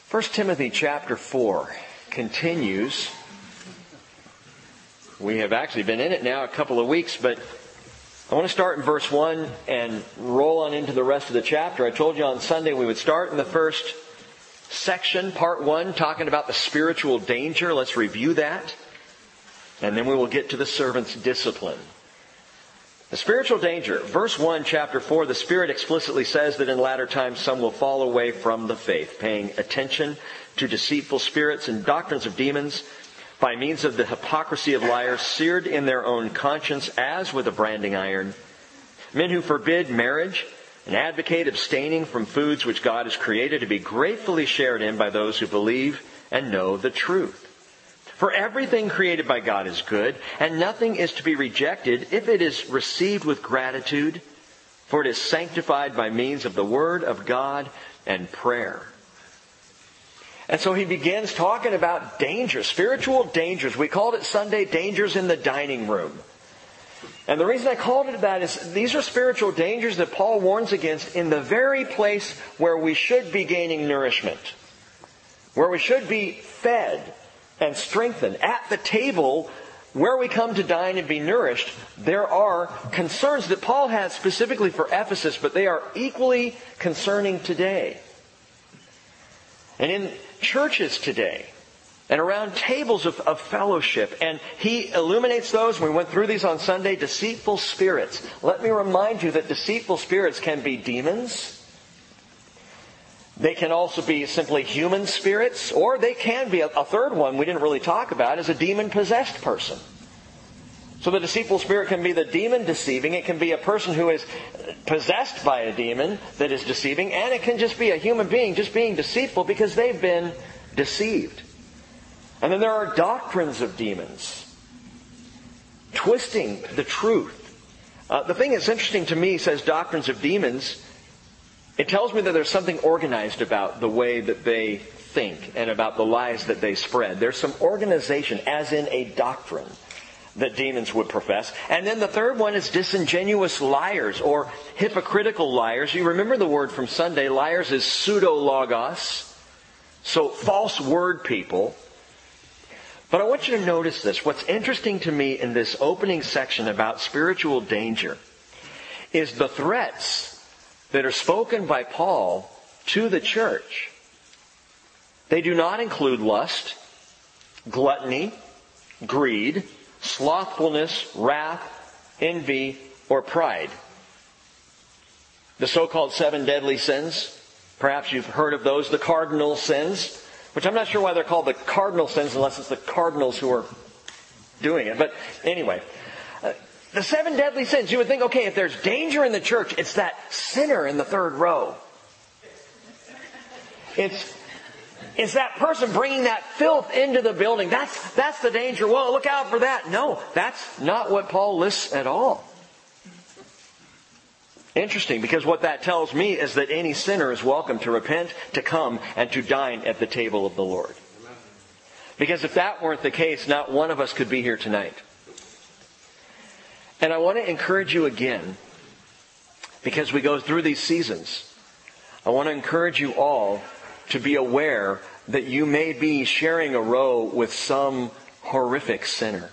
First Timothy chapter 4 continues. We have actually been in it now a couple of weeks, but I want to start in verse 1 and roll on into the rest of the chapter. I told you on Sunday we would start in the first section, part 1, talking about the spiritual danger. Let's review that. And then we will get to the servant's discipline. The spiritual danger. Verse 1, chapter 4, the Spirit explicitly says that in latter times some will fall away from the faith, paying attention to deceitful spirits and doctrines of demons, by means of the hypocrisy of liars, seared in their own conscience as with a branding iron. Men who forbid marriage and advocate abstaining from foods which God has created to be gratefully shared in by those who believe and know the truth. For everything created by God is good, and nothing is to be rejected if it is received with gratitude, for it is sanctified by means of the Word of God and prayer. And so he begins talking about dangers, spiritual dangers. We called it Sunday, dangers in the dining room. And the reason I called it that is these are spiritual dangers that Paul warns against in the very place where we should be gaining nourishment, where we should be fed and strengthened. At the table where we come to dine and be nourished, there are concerns that Paul has specifically for Ephesus, but they are equally concerning today. And in churches today, and around tables of fellowship, and he illuminates those, we went through these on Sunday, deceitful spirits. Let me remind you that deceitful spirits can be demons. They can also be simply human spirits, or they can be, a third one we didn't really talk about, is a demon-possessed person. So the deceitful spirit can be the demon deceiving. It can be a person who is possessed by a demon that is deceiving. And it can just be a human being just being deceitful because they've been deceived. And then there are doctrines of demons, twisting the truth. The thing that's interesting to me, says doctrines of demons, it tells me that there's something organized about the way that they think and about the lies that they spread. There's some organization, as in a doctrine, that demons would profess. And then the third one is disingenuous liars or hypocritical liars. You remember the word from Sunday. Liars is pseudo-logos. So false word people. But I want you to notice this. What's interesting to me in this opening section about spiritual danger is the threats that are spoken by Paul to the church. They do not include lust, gluttony, greed, slothfulness, wrath, envy, or pride. The so-called 7 deadly sins. Perhaps you've heard of those, the cardinal sins, which I'm not sure why they're called the cardinal sins unless it's the cardinals who are doing it. But anyway, the 7 deadly sins, you would think, okay, if there's danger in the church, it's that sinner in the third row. It's that person bringing that filth into the building. That's the danger. Well, look out for that. No, that's not what Paul lists at all. Interesting, because what that tells me is that any sinner is welcome to repent, to come, and to dine at the table of the Lord. Because if that weren't the case, not one of us could be here tonight. And I want to encourage you again, because we go through these seasons, I want to encourage you all to be aware that you may be sharing a row with some horrific sinner.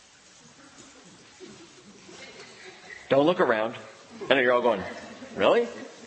Don't look around. I know you're all going, really?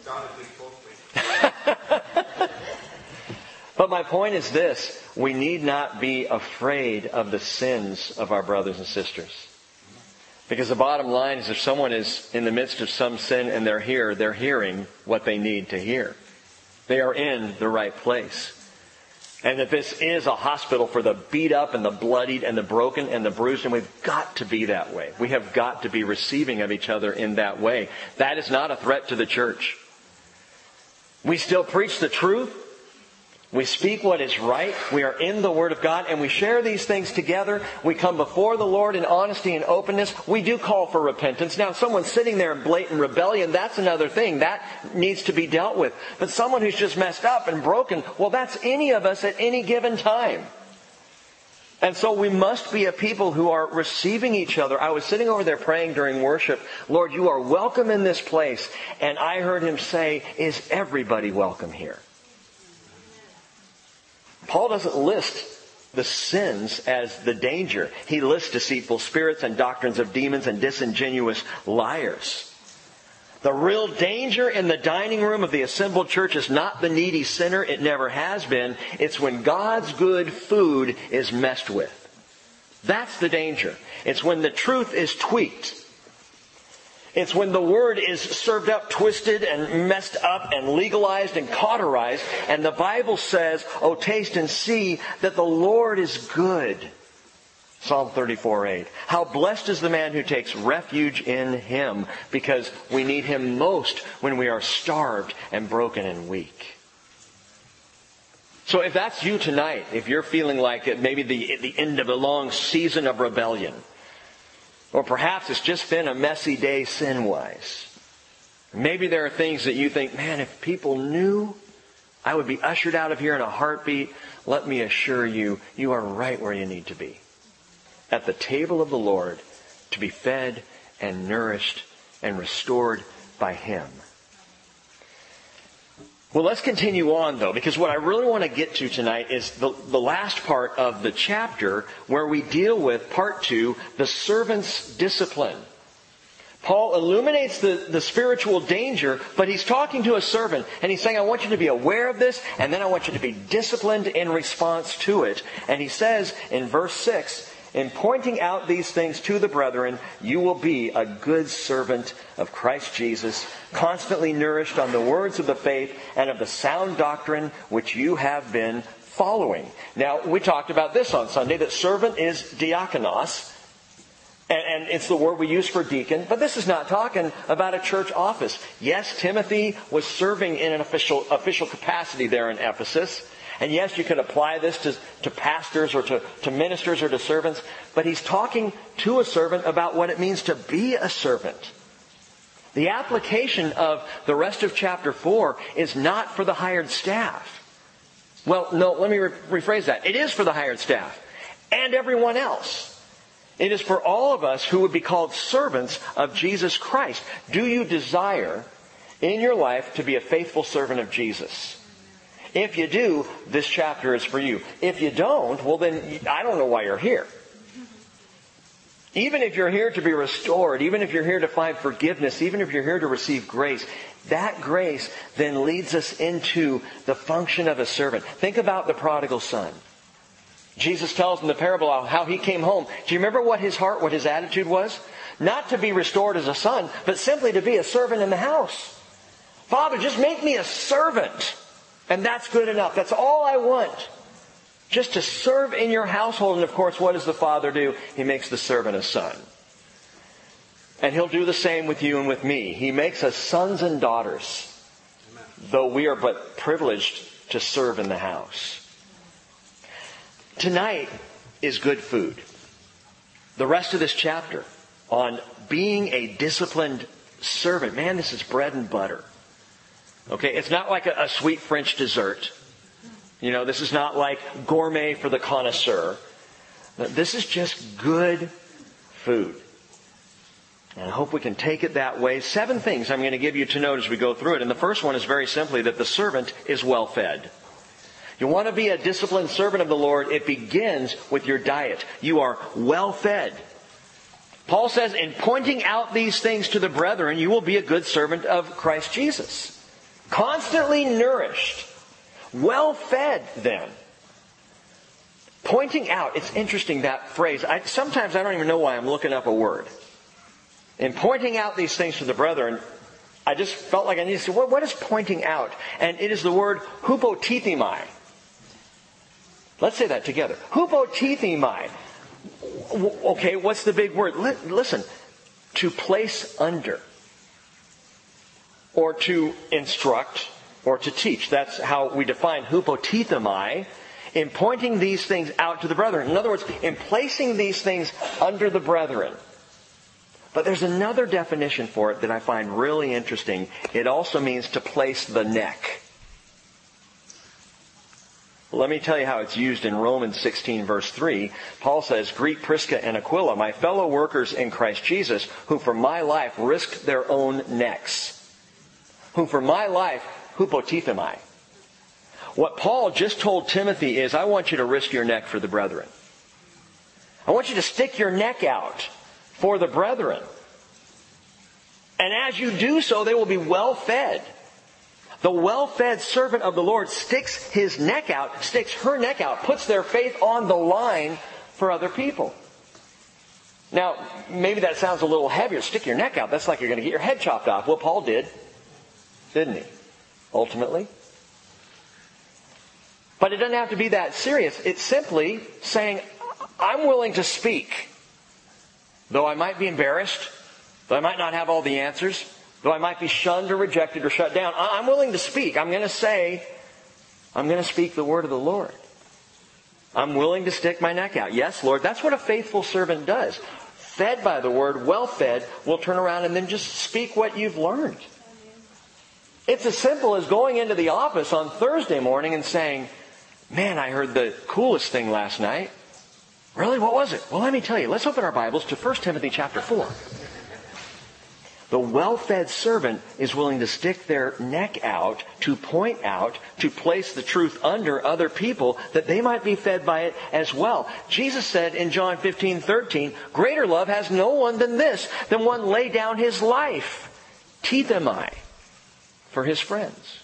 But my point is this. We need not be afraid of the sins of our brothers and sisters. Because the bottom line is if someone is in the midst of some sin and they're here, they're hearing what they need to hear. They are in the right place. And that this is a hospital for the beat up and the bloodied and the broken and the bruised. And we've got to be that way. We have got to be receiving of each other in that way. That is not a threat to the church. We still preach the truth. We speak what is right. We are in the Word of God and we share these things together. We come before the Lord in honesty and openness. We do call for repentance. Now, if someone's sitting there in blatant rebellion, that's another thing. That needs to be dealt with. But someone who's just messed up and broken, well, that's any of us at any given time. And so we must be a people who are receiving each other. I was sitting over there praying during worship, Lord, you are welcome in this place. And I heard Him say, is everybody welcome here? Paul doesn't list the sins as the danger. He lists deceitful spirits and doctrines of demons and disingenuous liars. The real danger in the dining room of the assembled church is not the needy sinner. It never has been. It's when God's good food is messed with. That's the danger. It's when the truth is tweaked. It's when the word is served up, twisted and messed up and legalized and cauterized. And the Bible says, "Oh, taste and see that the Lord is good." Psalm 34:8. How blessed is the man who takes refuge in Him, because we need Him most when we are starved and broken and weak. So if that's you tonight, if you're feeling like it, maybe the end of a long season of rebellion, or perhaps it's just been a messy day sin-wise. Maybe there are things that you think, man, if people knew, I would be ushered out of here in a heartbeat. Let me assure you, you are right where you need to be. At the table of the Lord, to be fed and nourished and restored by Him. Well, let's continue on, though, because what I really want to get to tonight is the last part of the chapter, where we deal with part 2, the servant's discipline. Paul illuminates the spiritual danger, but he's talking to a servant, and he's saying, I want you to be aware of this, and then I want you to be disciplined in response to it. And he says in verse 6, "In pointing out these things to the brethren, you will be a good servant of Christ Jesus, constantly nourished on the words of the faith and of the sound doctrine which you have been following." Now, we talked about this on Sunday, that servant is diakonos, and it's the word we use for deacon, but this is not talking about a church office. Yes, Timothy was serving in an official capacity there in Ephesus. And yes, you could apply this to pastors or to ministers or to servants. But he's talking to a servant about what it means to be a servant. The application of the rest of chapter 4 is not for the hired staff. Well, no, let me rephrase that. It is for the hired staff and everyone else. It is for all of us who would be called servants of Jesus Christ. Do you desire in your life to be a faithful servant of Jesus? If you do, this chapter is for you. If you don't, well then, I don't know why you're here. Even if you're here to be restored, even if you're here to find forgiveness, even if you're here to receive grace, that grace then leads us into the function of a servant. Think about the prodigal son. Jesus tells in the parable how he came home. Do you remember what his heart, what his attitude was? Not to be restored as a son, but simply to be a servant in the house. Father, just make me a servant. And that's good enough. That's all I want. Just to serve in your household. And of course, what does the Father do? He makes the servant a son. And He'll do the same with you and with me. He makes us sons and daughters. Amen. Though we are but privileged to serve in the house. Tonight is good food. The rest of this chapter on being a disciplined servant. Man, this is bread and butter. Okay, it's not like a sweet French dessert. You know, this is not like gourmet for the connoisseur. This is just good food. And I hope we can take it that way. 7 things I'm going to give you to note as we go through it. And the first one is very simply that the servant is well fed. You want to be a disciplined servant of the Lord, it begins with your diet. You are well fed. Paul says, in pointing out these things to the brethren, you will be a good servant of Christ Jesus. Constantly nourished. Well fed then. Pointing out. It's interesting, that phrase. Sometimes I don't even know why I'm looking up a word. In pointing out these things to the brethren, I just felt like I needed to say, what is pointing out? And it is the word hupotithemi. Let's say that together. Hupotithemi. Okay, what's the big word? Listen. To place under. Or to instruct, or to teach. That's how we define hupotithemi, in pointing these things out to the brethren. In other words, in placing these things under the brethren. But there's another definition for it that I find really interesting. It also means to place the neck. Well, let me tell you how it's used in Romans 16, verse 3. Paul says, "Greet Prisca and Aquila, my fellow workers in Christ Jesus, who for my life risked their own necks." Who for my life, hupotithemi. What Paul just told Timothy is, I want you to risk your neck for the brethren. I want you to stick your neck out for the brethren. And as you do so, they will be well fed. The well-fed servant of the Lord sticks his neck out, sticks her neck out, puts their faith on the line for other people. Now, maybe that sounds a little heavier. Stick your neck out. That's like you're going to get your head chopped off. Well, Paul did, didn't he? Ultimately. But it doesn't have to be that serious. It's simply saying, I'm willing to speak. Though I might be embarrassed, though I might not have all the answers, though I might be shunned or rejected or shut down, I'm willing to speak. I'm going to speak the word of the Lord. I'm willing to stick my neck out. Yes, Lord, that's what a faithful servant does. Fed by the word, well fed, will turn around and then just speak what you've learned. It's as simple as going into the office on Thursday morning and saying, man, I heard the coolest thing last night. Really? What was it? Well, let me tell you. Let's open our Bibles to 1 Timothy chapter 4. The well-fed servant is willing to stick their neck out, to point out, to place the truth under other people that they might be fed by it as well. Jesus said in John 15:13, greater love has no one than this, than one lay down his life, tithemi, for his friends.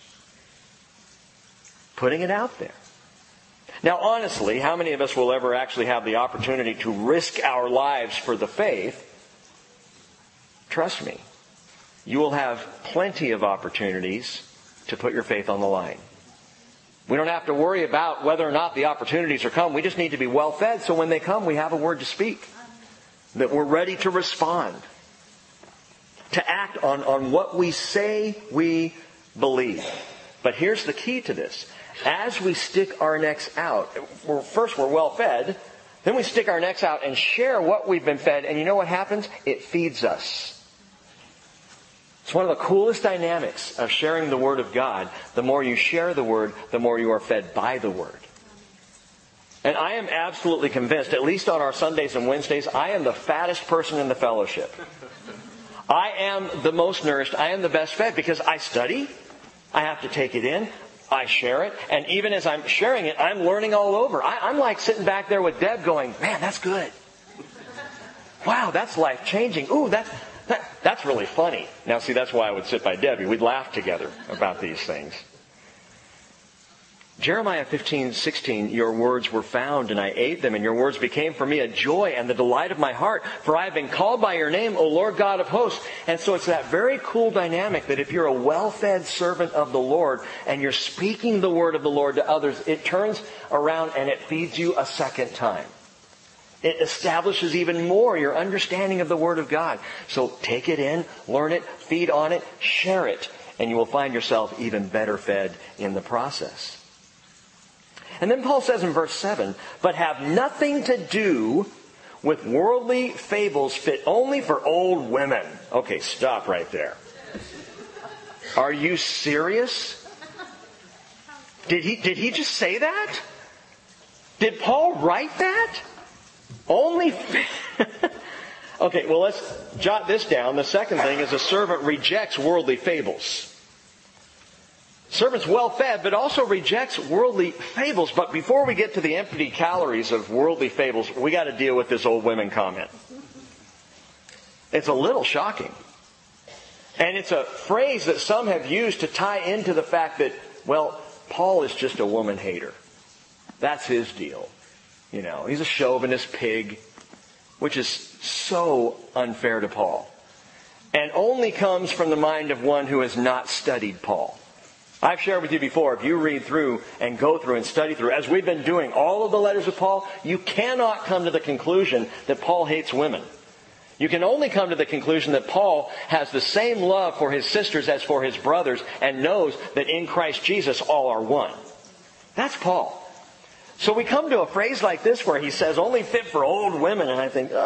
Putting it out there. Now, honestly, how many of us will ever actually have the opportunity to risk our lives for the faith? Trust me, you will have plenty of opportunities to put your faith on the line. We don't have to worry about whether or not the opportunities are come. We just need to be well fed so when they come, we have a word to speak. That we're ready to respond. To act on what we say we believe. But here's the key to this. As we stick our necks out, first we're well fed, then we stick our necks out and share what we've been fed, and you know what happens? It feeds us. It's one of the coolest dynamics of sharing the Word of God. The more you share the Word, the more you are fed by the Word. And I am absolutely convinced, at least on our Sundays and Wednesdays, I am the fattest person in the fellowship. I am the most nourished. I am the best fed because I study. I have to take it in. I share it. And even as I'm sharing it, I'm learning all over. I'm like sitting back there with Deb going, man, that's good. Wow, that's life-changing. Ooh, that's really funny. Now, see, that's why I would sit by Debbie. We'd laugh together about these things. Jeremiah 15:16, your words were found and I ate them, and your words became for me a joy and the delight of my heart. For I have been called by your name, O Lord God of hosts. And so it's that very cool dynamic that if you're a well-fed servant of the Lord and you're speaking the word of the Lord to others, it turns around and it feeds you a second time. It establishes even more your understanding of the Word of God. So take it in, learn it, feed on it, share it, and you will find yourself even better fed in the process. And then Paul says in verse 7, but have nothing to do with worldly fables fit only for old women. Okay, stop right there. Are you serious? Did he just say that? Did Paul write that? Only... Okay, well, let's jot this down. The second thing is a servant rejects worldly fables. Servant's well fed, but also rejects worldly fables. But before we get to the empty calories of worldly fables, we got to deal with this old women comment. It's a little shocking. And it's a phrase that some have used to tie into the fact that, well, Paul is just a woman hater. That's his deal. You know, he's a chauvinist pig, which is so unfair to Paul. And only comes from the mind of one who has not studied Paul. I've shared with you before, if you read through and go through and study through, as we've been doing all of the letters of Paul, you cannot come to the conclusion that Paul hates women. You can only come to the conclusion that Paul has the same love for his sisters as for his brothers and knows that in Christ Jesus all are one. That's Paul. So we come to a phrase like this where he says, only fit for old women. And I think,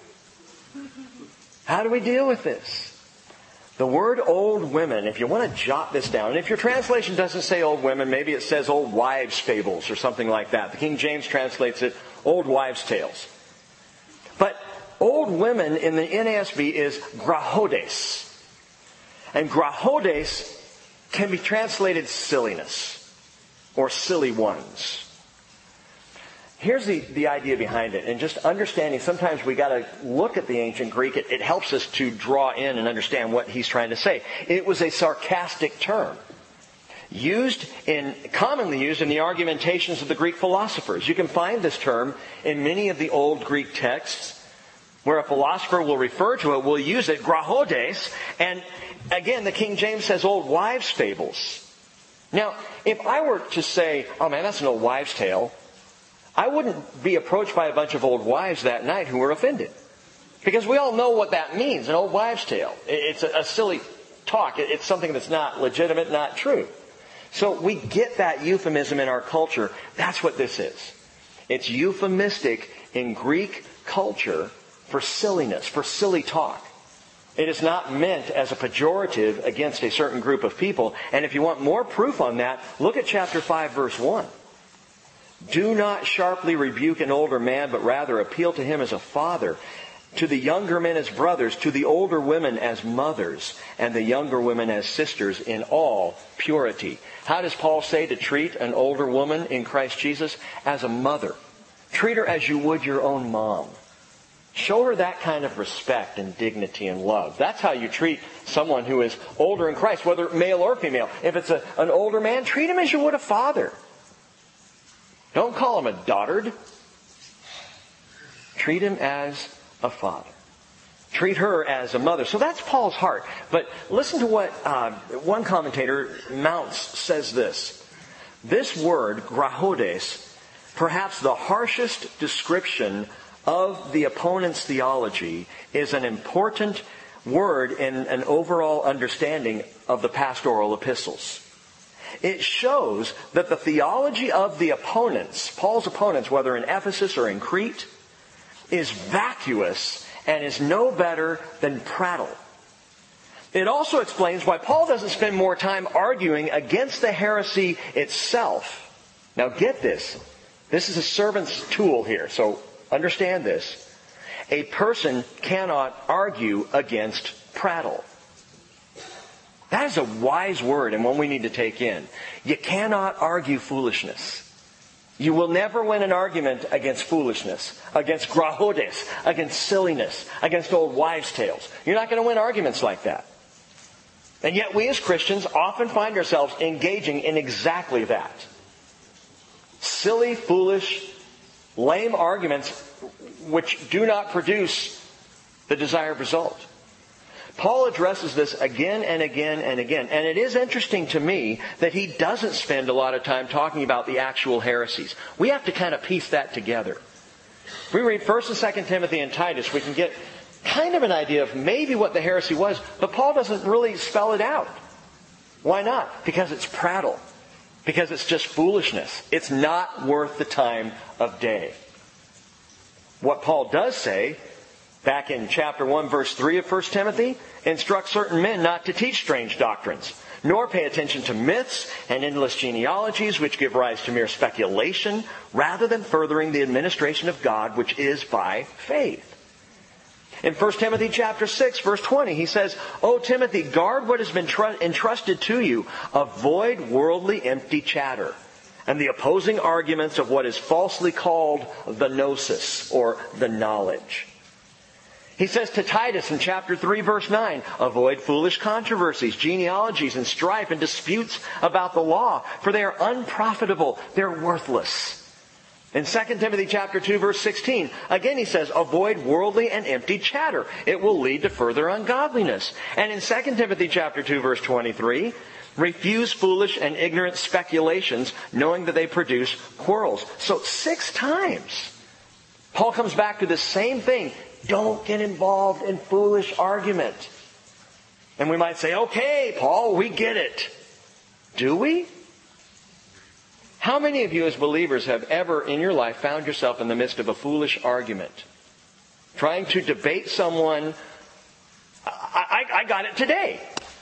how do we deal with this? The word old women, if you want to jot this down, and if your translation doesn't say old women, maybe it says old wives' fables or something like that. The King James translates it old wives' tales. But old women in the NASB is grahodes. And grahodes can be translated silliness. or silly ones. Here's the idea behind it, and just understanding, sometimes we got to look at the ancient Greek. It helps us to draw in and understand what he's trying to say. It was a sarcastic term, commonly used in the argumentations of the Greek philosophers. You can find this term in many of the old Greek texts, where a philosopher will refer to it, will use it, grahodes, and again, the King James says old wives' fables. Now, if I were to say, oh man, that's an old wives' tale, I wouldn't be approached by a bunch of old wives that night who were offended. Because we all know what that means, an old wives' tale. It's a silly talk. It's something that's not legitimate, not true. So we get that euphemism in our culture. That's what this is. It's euphemistic in Greek culture for silliness, for silly talk. It is not meant as a pejorative against a certain group of people. And if you want more proof on that, look at chapter 5, verse 1. Do not sharply rebuke an older man, but rather appeal to him as a father, to the younger men as brothers, to the older women as mothers, and the younger women as sisters in all purity. How does Paul say to treat an older woman in Christ Jesus? As a mother. Treat her as you would your own mom. Show her that kind of respect and dignity and love. That's how you treat someone who is older in Christ, whether male or female. If it's an older man, treat him as you would a father. Don't call him a dotard. Treat him as a father. Treat her as a mother. So that's Paul's heart. But listen to what one commentator, Mounce, says this. This word, grahodes, perhaps the harshest description of the opponent's theology, is an important word in an overall understanding of the pastoral epistles. It shows that the theology of the opponents, Paul's opponents, whether in Ephesus or in Crete, is vacuous and is no better than prattle. It also explains why Paul doesn't spend more time arguing against the heresy itself. Now get this. This is a servant's tool here, so understand this. A person cannot argue against prattle. That is a wise word and one we need to take in. You cannot argue foolishness. You will never win an argument against foolishness, against grahodes, against silliness, against old wives' tales. You're not going to win arguments like that. And yet we as Christians often find ourselves engaging in exactly that. Silly, foolish, lame arguments which do not produce the desired result. Paul addresses this again and again and again. And it is interesting to me that he doesn't spend a lot of time talking about the actual heresies. We have to kind of piece that together. If we read 1 and 2 Timothy and Titus, we can get kind of an idea of maybe what the heresy was, but Paul doesn't really spell it out. Why not? Because it's prattle. Because it's just foolishness. It's not worth the time of day. What Paul does say, back in chapter 1, verse 3 of 1 Timothy, instruct certain men not to teach strange doctrines, nor pay attention to myths and endless genealogies which give rise to mere speculation, rather than furthering the administration of God, which is by faith. In 1 Timothy chapter 6, verse 20, he says, O Timothy, guard what has been entrusted to you. Avoid worldly empty chatter and the opposing arguments of what is falsely called the gnosis, or the knowledge. He says to Titus in chapter 3, verse 9, avoid foolish controversies, genealogies, and strife and disputes about the law, for they are unprofitable, they're worthless. In 2 Timothy chapter 2, verse 16, again he says, avoid worldly and empty chatter. It will lead to further ungodliness. And in 2 Timothy chapter 2, verse 23, refuse foolish and ignorant speculations, knowing that they produce quarrels. So 6 times, Paul comes back to the same thing. Don't get involved in foolish argument. And we might say, okay, Paul, we get it. Do we? How many of you as believers have ever in your life found yourself in the midst of a foolish argument? Trying to debate someone. I got it today.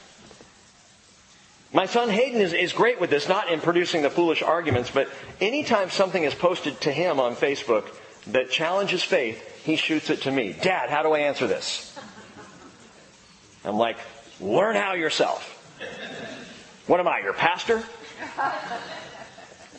My son Hayden is great with this, not in producing the foolish arguments, but anytime something is posted to him on Facebook that challenges faith, he shoots it to me. Dad, how do I answer this? I'm like, learn how yourself. What am I, your pastor?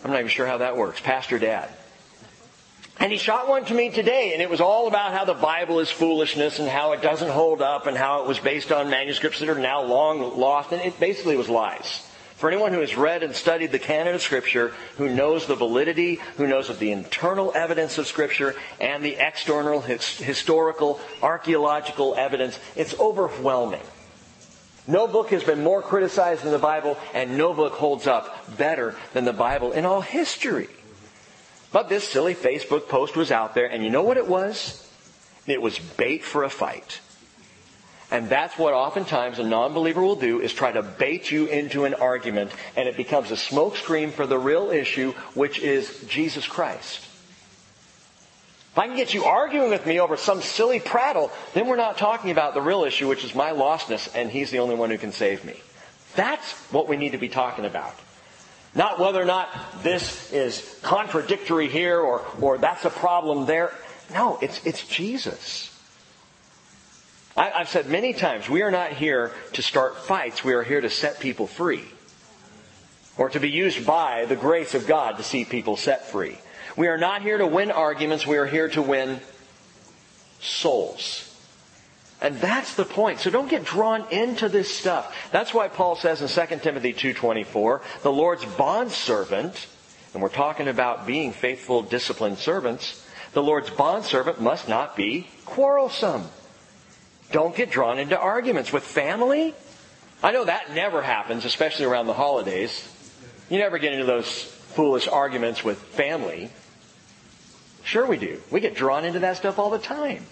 I'm not even sure how that works. Pastor Dad. And he shot one to me today, and it was all about how the Bible is foolishness and how it doesn't hold up and how it was based on manuscripts that are now long lost. And it basically was lies. For anyone who has read and studied the canon of Scripture, who knows the validity, who knows of the internal evidence of Scripture and the external, historical, archaeological evidence, it's overwhelming. No book has been more criticized than the Bible, and no book holds up better than the Bible in all history. But this silly Facebook post was out there, and you know what it was? It was bait for a fight. And that's what oftentimes a non-believer will do, is try to bait you into an argument, and it becomes a smokescreen for the real issue, which is Jesus Christ. If I can get you arguing with me over some silly prattle, then we're not talking about the real issue, which is my lostness, and He's the only one who can save me. That's what we need to be talking about. Not whether or not this is contradictory here or that's a problem there. No, it's Jesus. I've said many times, we are not here to start fights. We are here to set people free. Or to be used by the grace of God to see people set free. We are not here to win arguments. We are here to win souls. And that's the point. So don't get drawn into this stuff. That's why Paul says in 2 Timothy 2:24, the Lord's bondservant, and we're talking about being faithful, disciplined servants, the Lord's bondservant must not be quarrelsome. Don't get drawn into arguments with family. I know that never happens, especially around the holidays. You never get into those foolish arguments with family. Sure we do. We get drawn into that stuff all the time.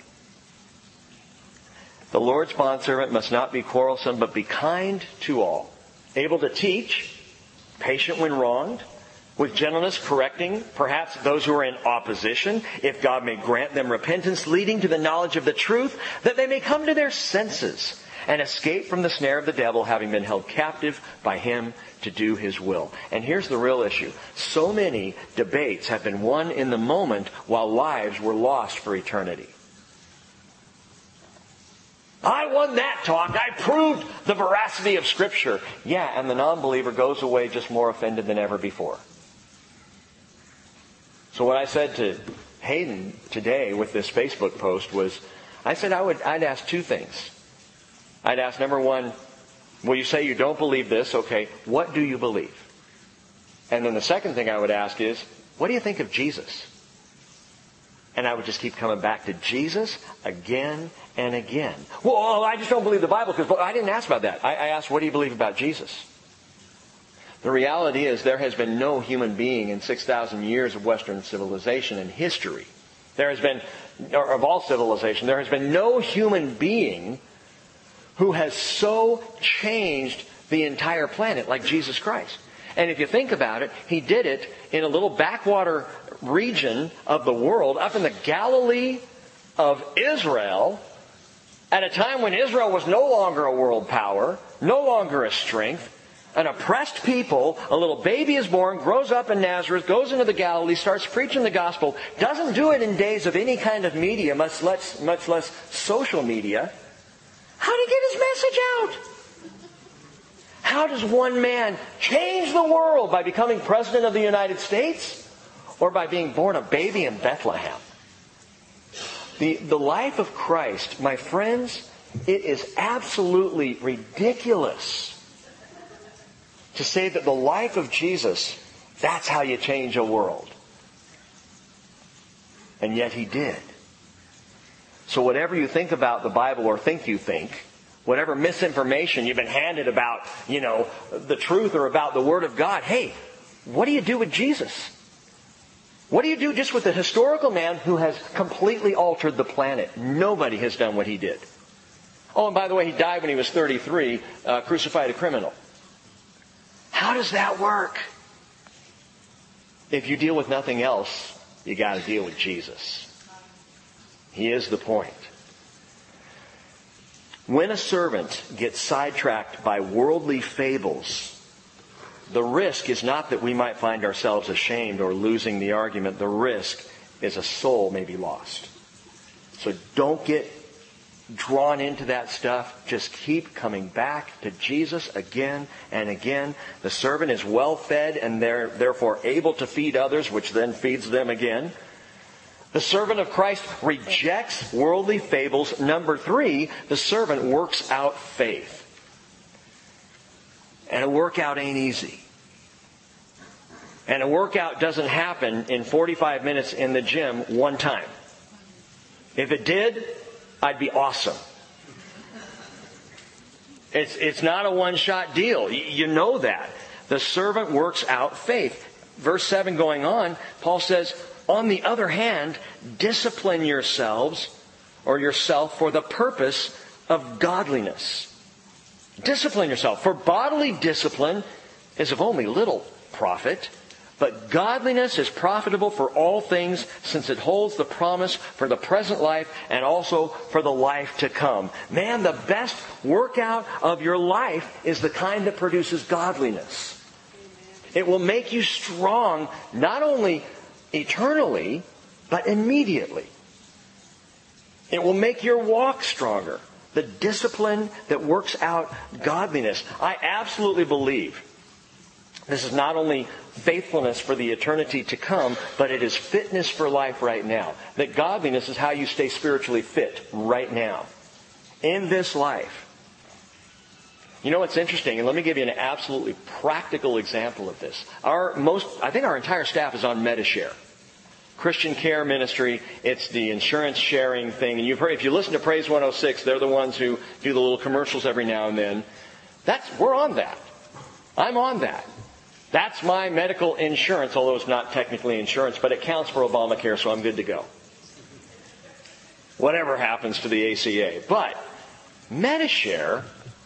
The Lord's bondservant must not be quarrelsome, but be kind to all, able to teach, patient when wronged, with gentleness correcting perhaps those who are in opposition, if God may grant them repentance, leading to the knowledge of the truth, that they may come to their senses and escape from the snare of the devil, having been held captive by him to do his will. And here's the real issue. So many debates have been won in the moment while lives were lost for eternity. I won that talk. I proved the veracity of Scripture. Yeah, and the non-believer goes away just more offended than ever before. So what I said to Hayden today with this Facebook post was, I said I'd ask two things. I'd ask, number one, well, you say you don't believe this. Okay, what do you believe? And then the second thing I would ask is, what do you think of Jesus? And I would just keep coming back to Jesus again and again. Well, I just don't believe the Bible, because I didn't ask about that. I asked, what do you believe about Jesus? The reality is there has been no human being in 6,000 years of Western civilization and history. There has been, or of all civilization, there has been no human being who has so changed the entire planet like Jesus Christ. And if you think about it, He did it in a little backwater region of the world, up in the Galilee of Israel, at a time when Israel was no longer a world power, no longer a strength, an oppressed people. A little baby is born, grows up in Nazareth, goes into the Galilee, starts preaching the gospel, doesn't do it in days of any kind of media, much less social media. How did he get his message out? How does one man change the world? By becoming president of the United States? Or by being born a baby in Bethlehem? The life of Christ, my friends, it is absolutely ridiculous to say that the life of Jesus, that's how you change a world. And yet He did. So whatever you think about the Bible, or think you think, whatever misinformation you've been handed about, the truth or about the Word of God, hey, what do you do with Jesus? What do you do just with the historical man who has completely altered the planet? Nobody has done what He did. Oh, and by the way, He died when He was 33, crucified a criminal. How does that work? If you deal with nothing else, you got to deal with Jesus. He is the point. When a servant gets sidetracked by worldly fables, the risk is not that we might find ourselves ashamed or losing the argument. The risk is a soul may be lost. So don't get drawn into that stuff, just keep coming back to Jesus again and again. The servant is well fed and therefore able to feed others, which then feeds them again. The servant of Christ rejects worldly fables. Number 3, the servant works out faith. And a workout ain't easy. And a workout doesn't happen in 45 minutes in the gym one time. If it did, I'd be awesome. It's not a one-shot deal. You know that. The servant works out faith. Verse 7 going on, Paul says, on the other hand, discipline yourselves or yourself for the purpose of godliness. Discipline yourself. For bodily discipline is of only little profit, but godliness is profitable for all things, since it holds the promise for the present life and also for the life to come. Man, the best workout of your life is the kind that produces godliness. It will make you strong, not only eternally, but immediately. It will make your walk stronger. The discipline that works out godliness. I absolutely believe this is not only faithfulness for the eternity to come, but it is fitness for life right now. That godliness is how you stay spiritually fit right now. In this life. You know what's interesting? And let me give you an absolutely practical example of this. I think our entire staff is on Medi-Share. Christian Care Ministry. It's the insurance sharing thing. And you've heard, if you listen to Praise 106, they're the ones who do the little commercials every now and then. We're on that. I'm on that. That's my medical insurance, although it's not technically insurance, but it counts for Obamacare, so I'm good to go. Whatever happens to the ACA. But Medi-Share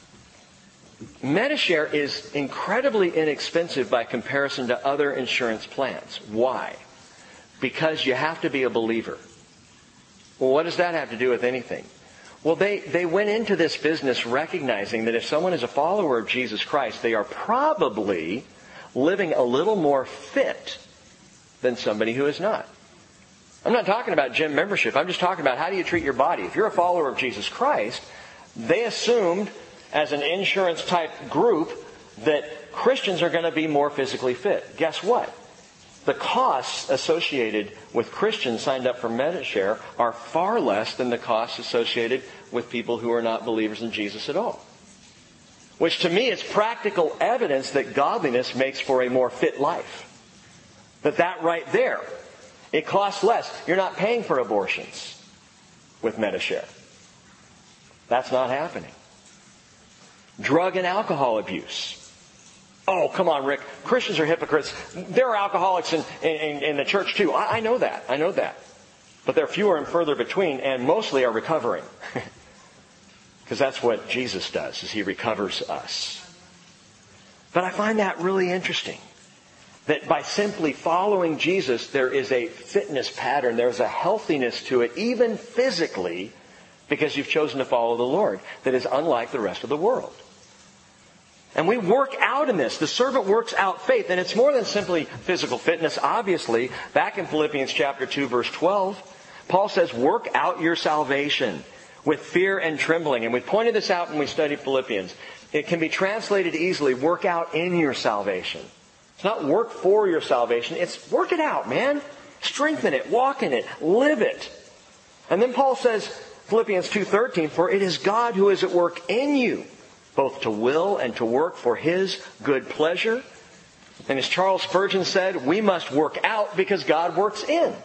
is incredibly inexpensive by comparison to other insurance plans. Why? Because you have to be a believer. Well, what does that have to do with anything? Well, they went into this business recognizing that if someone is a follower of Jesus Christ, they are probably living a little more fit than somebody who is not. I'm not talking about gym membership. I'm just talking about how do you treat your body. If you're a follower of Jesus Christ, they assumed as an insurance type group that Christians are going to be more physically fit. Guess what? The costs associated with Christians signed up for Medi-Share are far less than the costs associated with people who are not believers in Jesus at all. Which to me is practical evidence that godliness makes for a more fit life. That right there, it costs less. You're not paying for abortions with Medi-Share. That's not happening. Drug and alcohol abuse. Oh, come on, Rick. Christians are hypocrites. There are alcoholics in the church too. I know that. I know that. But they're fewer and further between, and mostly are recovering. Because that's what Jesus does, is He recovers us. But I find that really interesting. That by simply following Jesus, there is a fitness pattern. There's a healthiness to it, even physically, because you've chosen to follow the Lord, that is unlike the rest of the world. And we work out in this. The servant works out faith. And it's more than simply physical fitness, obviously. Back in Philippians chapter 2, verse 12, Paul says, work out your salvation with fear and trembling. And we pointed this out when we studied Philippians. It can be translated easily, work out in your salvation. It's not work for your salvation. It's work it out, man. Strengthen it, walk in it, live it. And then Paul says, Philippians 2:13, for it is God who is at work in you, both to will and to work for His good pleasure. And as Charles Spurgeon said, we must work out because God works in.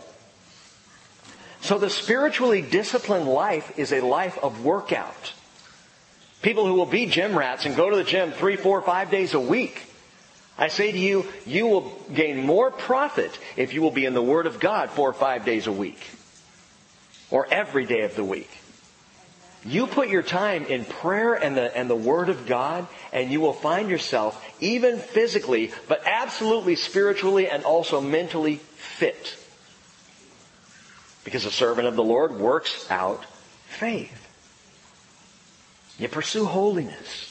So the spiritually disciplined life is a life of workout. People who will be gym rats and go to the gym 3, 4, 5 days a week. I say to you, you will gain more profit if you will be in the Word of God 4 or 5 days a week. Or every day of the week. You put your time in prayer and the Word of God, and you will find yourself, even physically, but absolutely spiritually and also mentally fit. Because the servant of the Lord works out faith. You pursue holiness.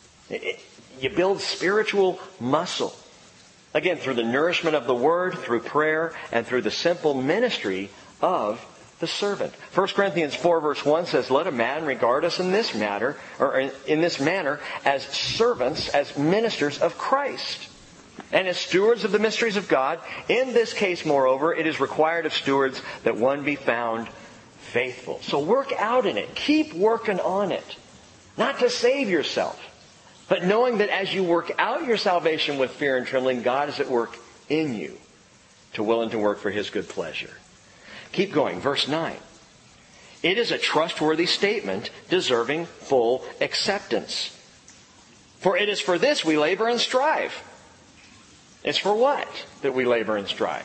You build spiritual muscle. Again, through the nourishment of the Word, through prayer, and through the simple ministry of the servant. 1 Corinthians 4 verse 1 says, let a man regard us in this manner as servants, as ministers of Christ, and as stewards of the mysteries of God. In this case, moreover, it is required of stewards that one be found faithful. So work out in it. Keep working on it. Not to save yourself, but knowing that as you work out your salvation with fear and trembling, God is at work in you to will and to work for His good pleasure. Keep going. Verse 9. It is a trustworthy statement deserving full acceptance. For it is for this we labor and strive. It's for what that we labor and strive?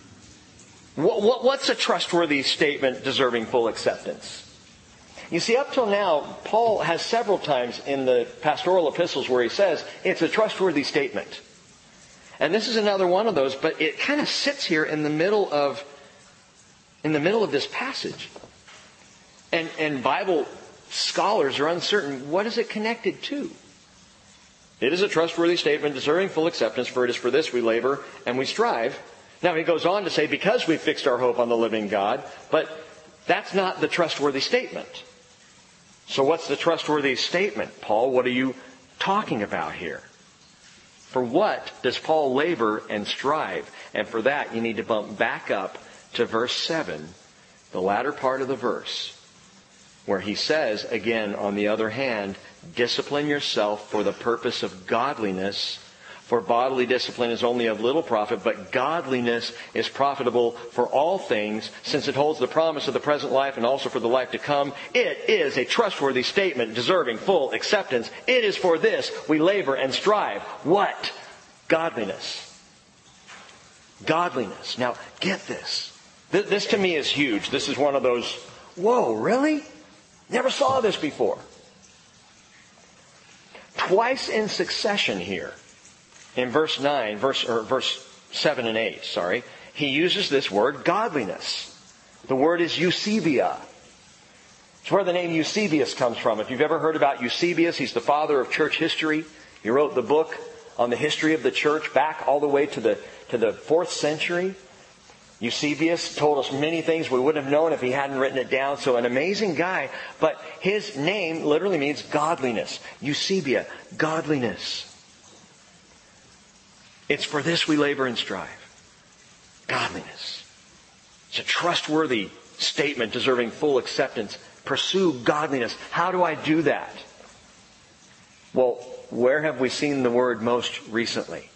What's a trustworthy statement deserving full acceptance? You see, up till now, Paul has several times in the pastoral epistles where he says it's a trustworthy statement. And this is another one of those, but it kind of sits here in the middle of this passage. And Bible scholars are uncertain, what is it connected to? It is a trustworthy statement deserving full acceptance, for it is for this we labor and we strive. Now he goes on to say, because we fixed our hope on the living God, but that's not the trustworthy statement. So what's the trustworthy statement, Paul? What are you talking about here? For what does Paul labor and strive? And for that, you need to bump back up to verse 7, the latter part of the verse, where he says, again, on the other hand, discipline yourself for the purpose of godliness. For bodily discipline is only of little profit, but godliness is profitable for all things, since it holds the promise of the present life and also for the life to come. It is a trustworthy statement deserving full acceptance. It is for this we labor and strive. What? Godliness. Godliness. Now, get this. This to me is huge. This is one of those, whoa, really? Never saw this before. Twice in succession here, in verse 7 and 8, he uses this word, godliness. The word is Eusebius. It's where the name Eusebius comes from. If you've ever heard about Eusebius, he's the father of church history. He wrote the book on the history of the church back all the way to the 4th century. Eusebius told us many things we wouldn't have known if he hadn't written it down. So an amazing guy, but his name literally means godliness. Eusebius, godliness. It's for this we labor and strive. Godliness. It's a trustworthy statement deserving full acceptance. Pursue godliness. How do I do that? Well, where have we seen the word most recently?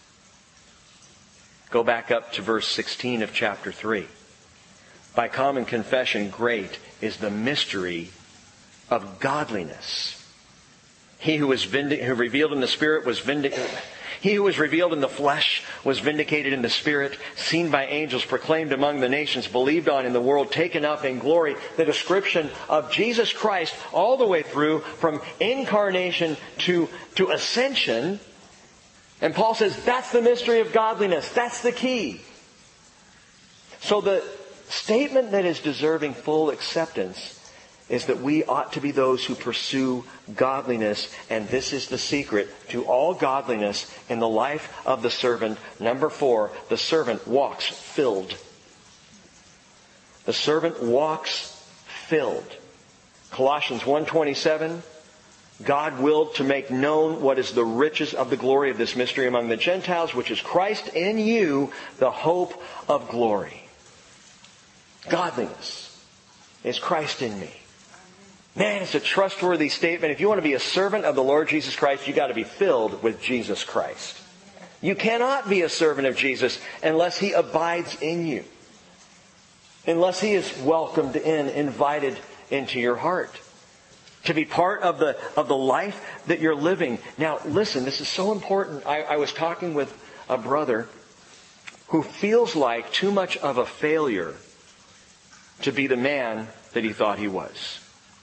Go back up to verse 16 of chapter 3. By common confession, great is the mystery of godliness. He who was revealed in the Spirit was vindicated. He who was revealed in the flesh was vindicated in the Spirit, seen by angels, proclaimed among the nations, believed on in the world, taken up in glory. The description of Jesus Christ all the way through from incarnation to ascension. And Paul says that's the mystery of godliness. That's the key. So the statement that is deserving full acceptance is that we ought to be those who pursue godliness. And this is the secret to all godliness in the life of the servant. Number 4, the servant walks filled. The servant walks filled. Colossians 1:27, God willed to make known what is the riches of the glory of this mystery among the Gentiles, which is Christ in you, the hope of glory. Godliness is Christ in me. Man, it's a trustworthy statement. If you want to be a servant of the Lord Jesus Christ, you've got to be filled with Jesus Christ. You cannot be a servant of Jesus unless He abides in you. Unless He is welcomed in, invited into your heart. To be part of the life that you're living. Now, listen, this is so important. I was talking with a brother who feels like too much of a failure to be the man that he thought he was.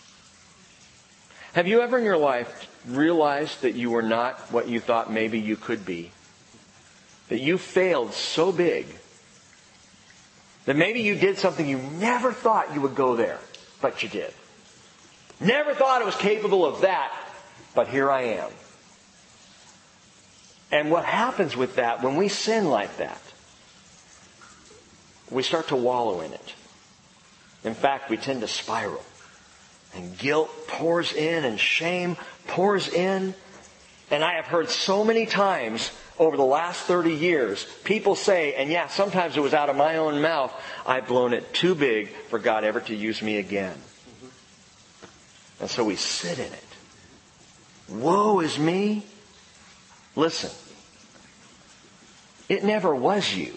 Have you ever in your life realized that you were not what you thought maybe you could be? That you failed so big that maybe you did something you never thought you would go there, but you did. Never thought I was capable of that, but here I am. And what happens with that, when we sin like that, we start to wallow in it. In fact, we tend to spiral. And guilt pours in and shame pours in. And I have heard so many times over the last 30 years, people say, and yeah, sometimes it was out of my own mouth, I've blown it too big for God ever to use me again. And so we sit in it. Woe is me. Listen, it never was you.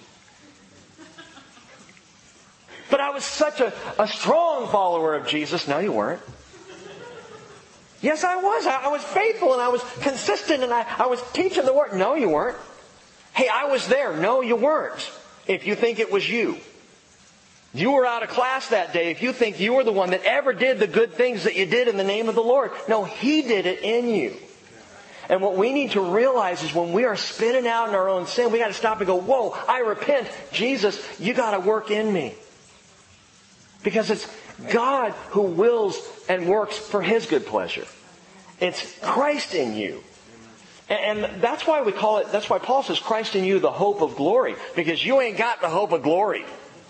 But I was such a strong follower of Jesus. No, you weren't. Yes, I was. I was faithful and I was consistent and I was teaching the Word. No, you weren't. Hey, I was there. No, you weren't. If you think it was you. You were out of class that day if you think you were the one that ever did the good things that you did in the name of the Lord. No, He did it in you. And what we need to realize is when we are spinning out in our own sin, we got to stop and go, whoa, I repent. Jesus, you got to work in me. Because it's God who wills and works for His good pleasure. It's Christ in you. And that's why we call it, that's why Paul says Christ in you, the hope of glory. Because you ain't got the hope of glory.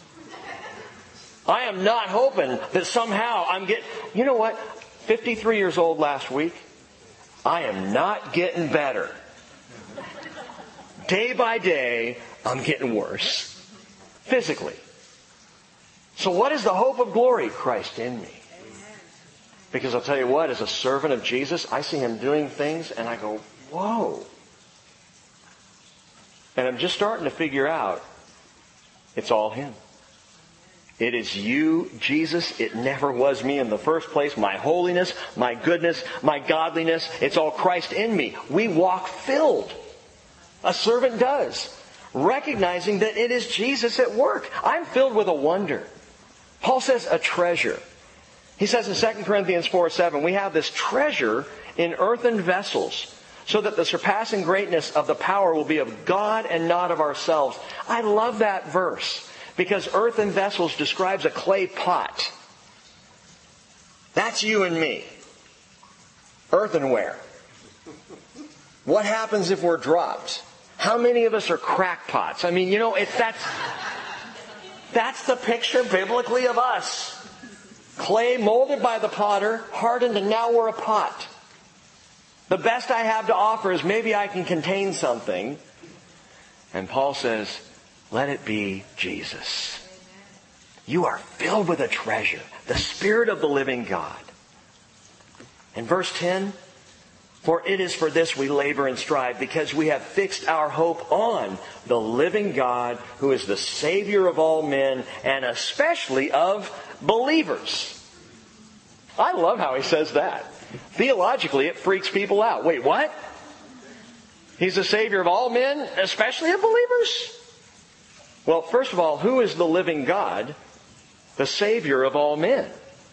I am not hoping that somehow I'm getting, you know what? 53 years old last week. I am not getting better. Day by day, I'm getting worse. Physically. So what is the hope of glory? Christ in me. Because I'll tell you what, as a servant of Jesus, I see Him doing things and I go, whoa. And I'm just starting to figure out it's all Him. It is you, Jesus. It never was me in the first place. My holiness, my goodness, my godliness, it's all Christ in me. We walk filled. A servant does. Recognizing that it is Jesus at work. I'm filled with a wonder. Paul says a treasure. He says in 2 Corinthians 4:7, we have this treasure in earthen vessels, so that the surpassing greatness of the power will be of God and not of ourselves. I love that verse, because earthen vessels describes a clay pot. That's you and me. Earthenware. What happens if we're dropped? How many of us are crackpots? I mean, you know, that's the picture biblically of us. Clay molded by the potter, hardened, and now we're a pot. The best I have to offer is maybe I can contain something. And Paul says, let it be Jesus. You are filled with a treasure, the Spirit of the living God. In verse 10, for it is for this we labor and strive, because we have fixed our hope on the living God, who is the Savior of all men, and especially of believers. I love how he says that. Theologically, it freaks people out. Wait, what? He's the Savior of all men, especially of believers? Well, first of all, who is the living God, the Savior of all men?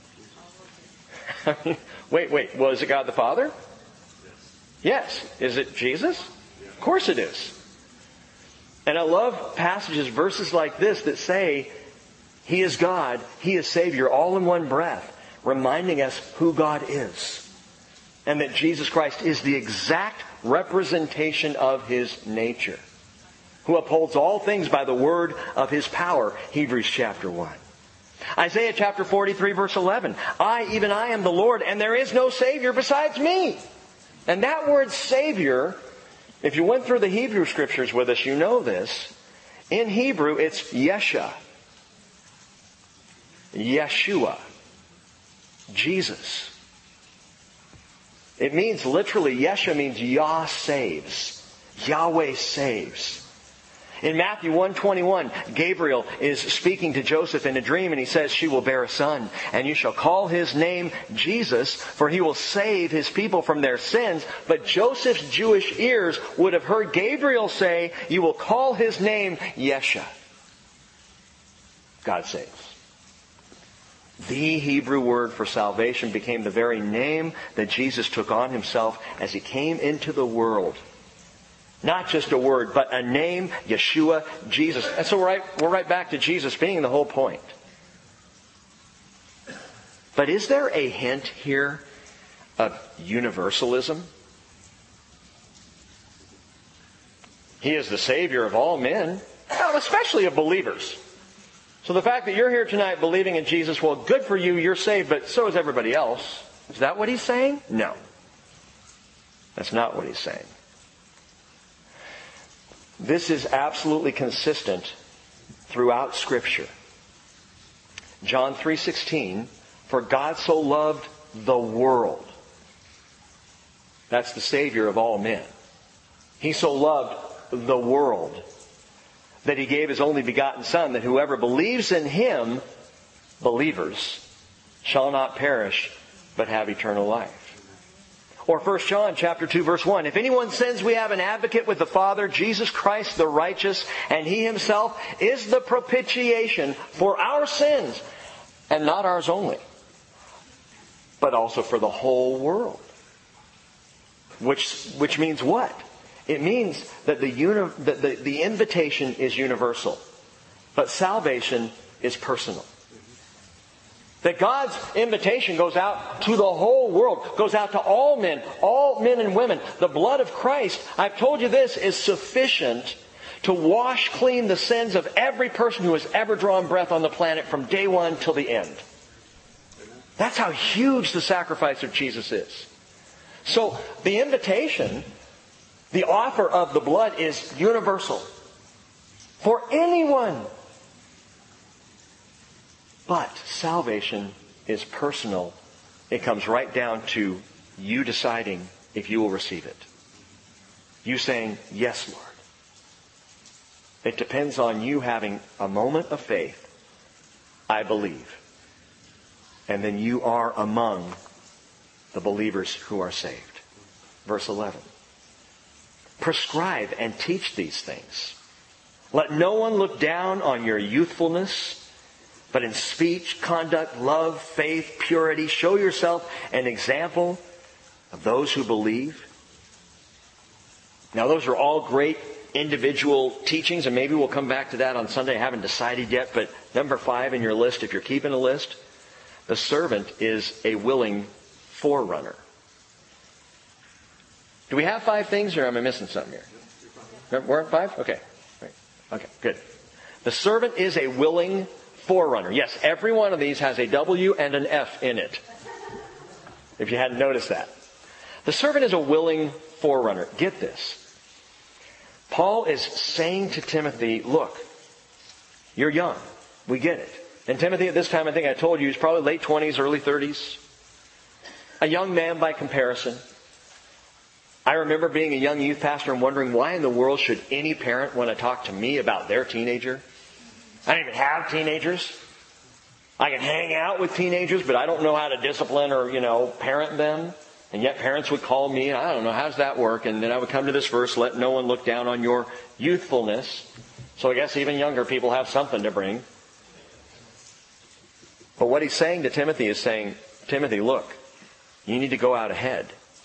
Wait, well, is it God the Father? Yes. Is it Jesus? Of course it is. And I love passages, verses like this that say, He is God, He is Savior, all in one breath, reminding us who God is. And that Jesus Christ is the exact representation of His nature, who upholds all things by the word of His power, Hebrews chapter 1. Isaiah chapter 43 verse 11, even I am the Lord, and there is no Savior besides me. And that word Savior, if you went through the Hebrew Scriptures with us, you know this. In Hebrew, it's Yesha. Yeshua. Jesus. It means literally, Yesha means Yah saves. Yahweh saves. In Matthew 1:21, Gabriel is speaking to Joseph in a dream, and he says, she will bear a son, and you shall call his name Jesus, for he will save his people from their sins. But Joseph's Jewish ears would have heard Gabriel say, you will call his name Yesha. God saves. The Hebrew word for salvation became the very name that Jesus took on Himself as He came into the world. Not just a word, but a name, Yeshua, Jesus. And so we're right back to Jesus being the whole point. But is there a hint here of universalism? He is the Savior of all men, especially of believers. So the fact that you're here tonight believing in Jesus, well, good for you, you're saved, but so is everybody else. Is that what he's saying? No. That's not what he's saying. This is absolutely consistent throughout Scripture. John 3:16, for God so loved the world. That's the Savior of all men. He so loved the world that he gave his only begotten Son, that whoever believes in him, believers, shall not perish, but have eternal life. Or 1 John chapter 2, verse 1. If anyone sins, we have an advocate with the Father, Jesus Christ the righteous, and he himself is the propitiation for our sins, and not ours only, but also for the whole world. Which means what? It means that the invitation is universal, but salvation is personal. That God's invitation goes out to the whole world, goes out to all men and women. The blood of Christ, I've told you this, is sufficient to wash clean the sins of every person who has ever drawn breath on the planet from day one till the end. That's how huge the sacrifice of Jesus is. So the invitation, the offer of the blood is universal for anyone. But salvation is personal. It comes right down to you deciding if you will receive it. You saying, yes, Lord. It depends on you having a moment of faith. I believe. And then you are among the believers who are saved. Verse 11. Prescribe and teach these things. Let no one look down on your youthfulness, but in speech, conduct, love, faith, purity, show yourself an example of those who believe. Now, those are all great individual teachings, and maybe we'll come back to that on Sunday. I haven't decided yet, but number 5 in your list, if you're keeping a list, the servant is a willing forerunner. Do we have 5 things, or am I missing something here? We're at 5? Okay. Okay, good. The servant is a willing forerunner. Yes, every one of these has a W and an F in it. If you hadn't noticed that. The servant is a willing forerunner. Get this. Paul is saying to Timothy, look, you're young. We get it. And Timothy at this time, I think I told you, he's probably late 20s, early 30s. A young man by comparison. I remember being a young youth pastor and wondering why in the world should any parent want to talk to me about their teenager? I don't even have teenagers. I can hang out with teenagers, but I don't know how to discipline or, parent them. And yet parents would call me, and I don't know, how does that work? And then I would come to this verse, let no one look down on your youthfulness. So I guess even younger people have something to bring. But what he's saying to Timothy is saying, Timothy, look, you need to go out ahead.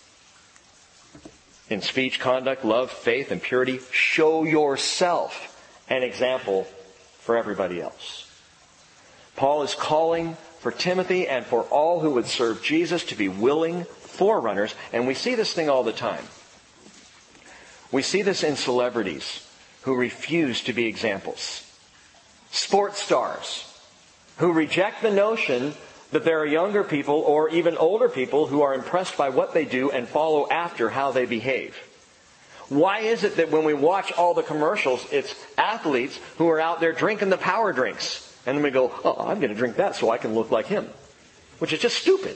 In speech, conduct, love, faith, and purity, show yourself an example for everybody else. Paul is calling for Timothy and for all who would serve Jesus to be willing forerunners. And we see this thing all the time. We see this in celebrities who refuse to be examples. Sports stars who reject the notion that there are younger people or even older people who are impressed by what they do and follow after how they behave. Why is it that when we watch all the commercials, it's athletes who are out there drinking the power drinks? And then we go, oh, I'm going to drink that so I can look like him. Which is just stupid.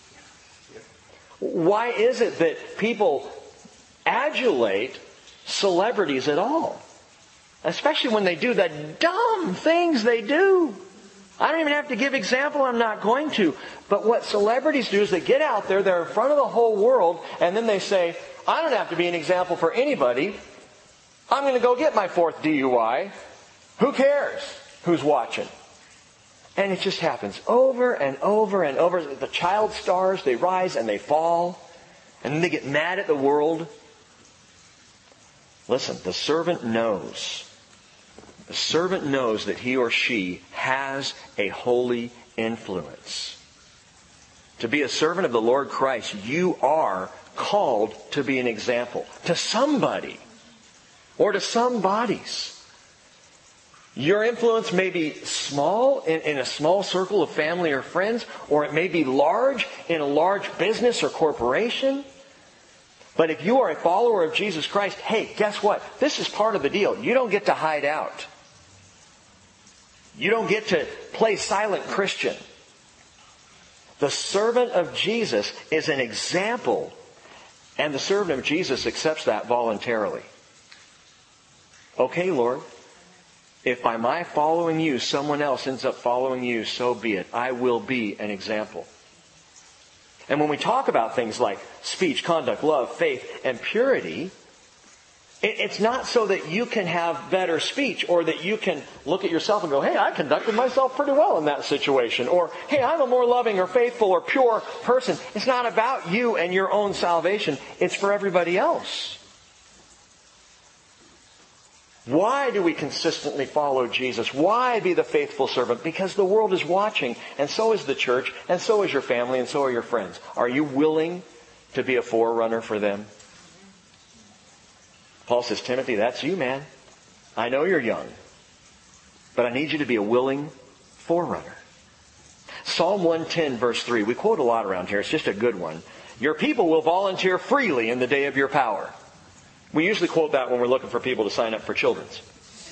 Why is it that people adulate celebrities at all? Especially when they do the dumb things they do. I don't even have to give example, I'm not going to. But what celebrities do is they get out there, they're in front of the whole world, and then they say, I don't have to be an example for anybody. I'm going to go get my 4th DUI. Who cares who's watching? And it just happens over and over and over. The child stars, they rise and they fall. And then they get mad at the world. Listen, the servant knows. The servant knows that he or she has a holy influence. To be a servant of the Lord Christ, you are called to be an example to somebody or to some bodies. Your influence may be small in a small circle of family or friends, or it may be large in a large business or corporation. But if you are a follower of Jesus Christ, hey, guess what? This is part of the deal. You don't get to hide out. You don't get to play silent Christian. The servant of Jesus is an example, and the servant of Jesus accepts that voluntarily. Okay, Lord, if by my following you, someone else ends up following you, so be it. I will be an example. And when we talk about things like speech, conduct, love, faith, and purity, it's not so that you can have better speech or that you can look at yourself and go, hey, I conducted myself pretty well in that situation. Or, hey, I'm a more loving or faithful or pure person. It's not about you and your own salvation. It's for everybody else. Why do we consistently follow Jesus? Why be the faithful servant? Because the world is watching, and so is the church, and so is your family, and so are your friends. Are you willing to be a forerunner for them? Paul says, Timothy, that's you, man. I know you're young, but I need you to be a willing forerunner. Psalm 110, verse 3. We quote a lot around here. It's just a good one. Your people will volunteer freely in the day of your power. We usually quote that when we're looking for people to sign up for children's.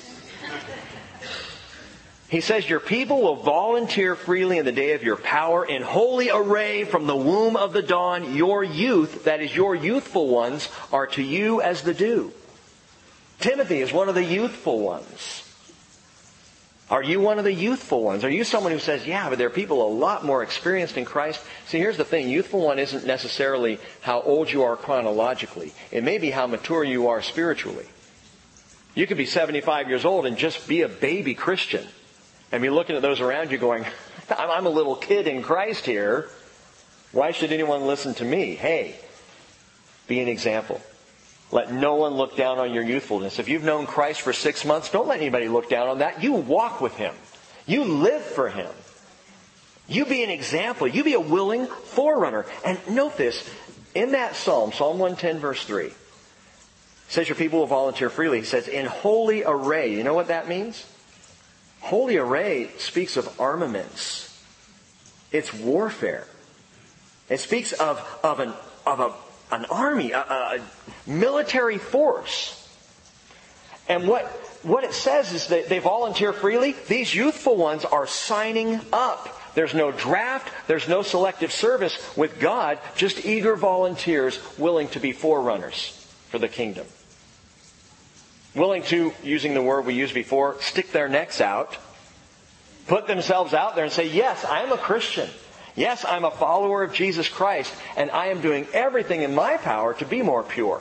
He says, your people will volunteer freely in the day of your power in holy array from the womb of the dawn. Your youth, that is your youthful ones, are to you as the dew. Timothy is one of the youthful ones. Are you one of the youthful ones? Are you someone who says, yeah, but there are people a lot more experienced in Christ? See, here's the thing. Youthful one isn't necessarily how old you are chronologically. It may be how mature you are spiritually. You could be 75 years old and just be a baby Christian and be looking at those around you going, I'm a little kid in Christ here. Why should anyone listen to me? Hey, be an example. Let no one look down on your youthfulness. If you've known Christ for 6 months, don't let anybody look down on that. You walk with Him. You live for Him. You be an example. You be a willing forerunner. And note this, in that Psalm, Psalm 110, verse 3, it says your people will volunteer freely. He says, in holy array. You know what that means? Holy array speaks of armaments. It's warfare. It speaks of an army, a military force. And what it says is that they volunteer freely. These youthful ones are signing up. There's no draft. There's no selective service with God. Just eager volunteers willing to be forerunners for the kingdom. Willing to, using the word we used before, stick their necks out. Put themselves out there and say, yes, I am a Christian. Yes, I'm a follower of Jesus Christ, and I am doing everything in my power to be more pure.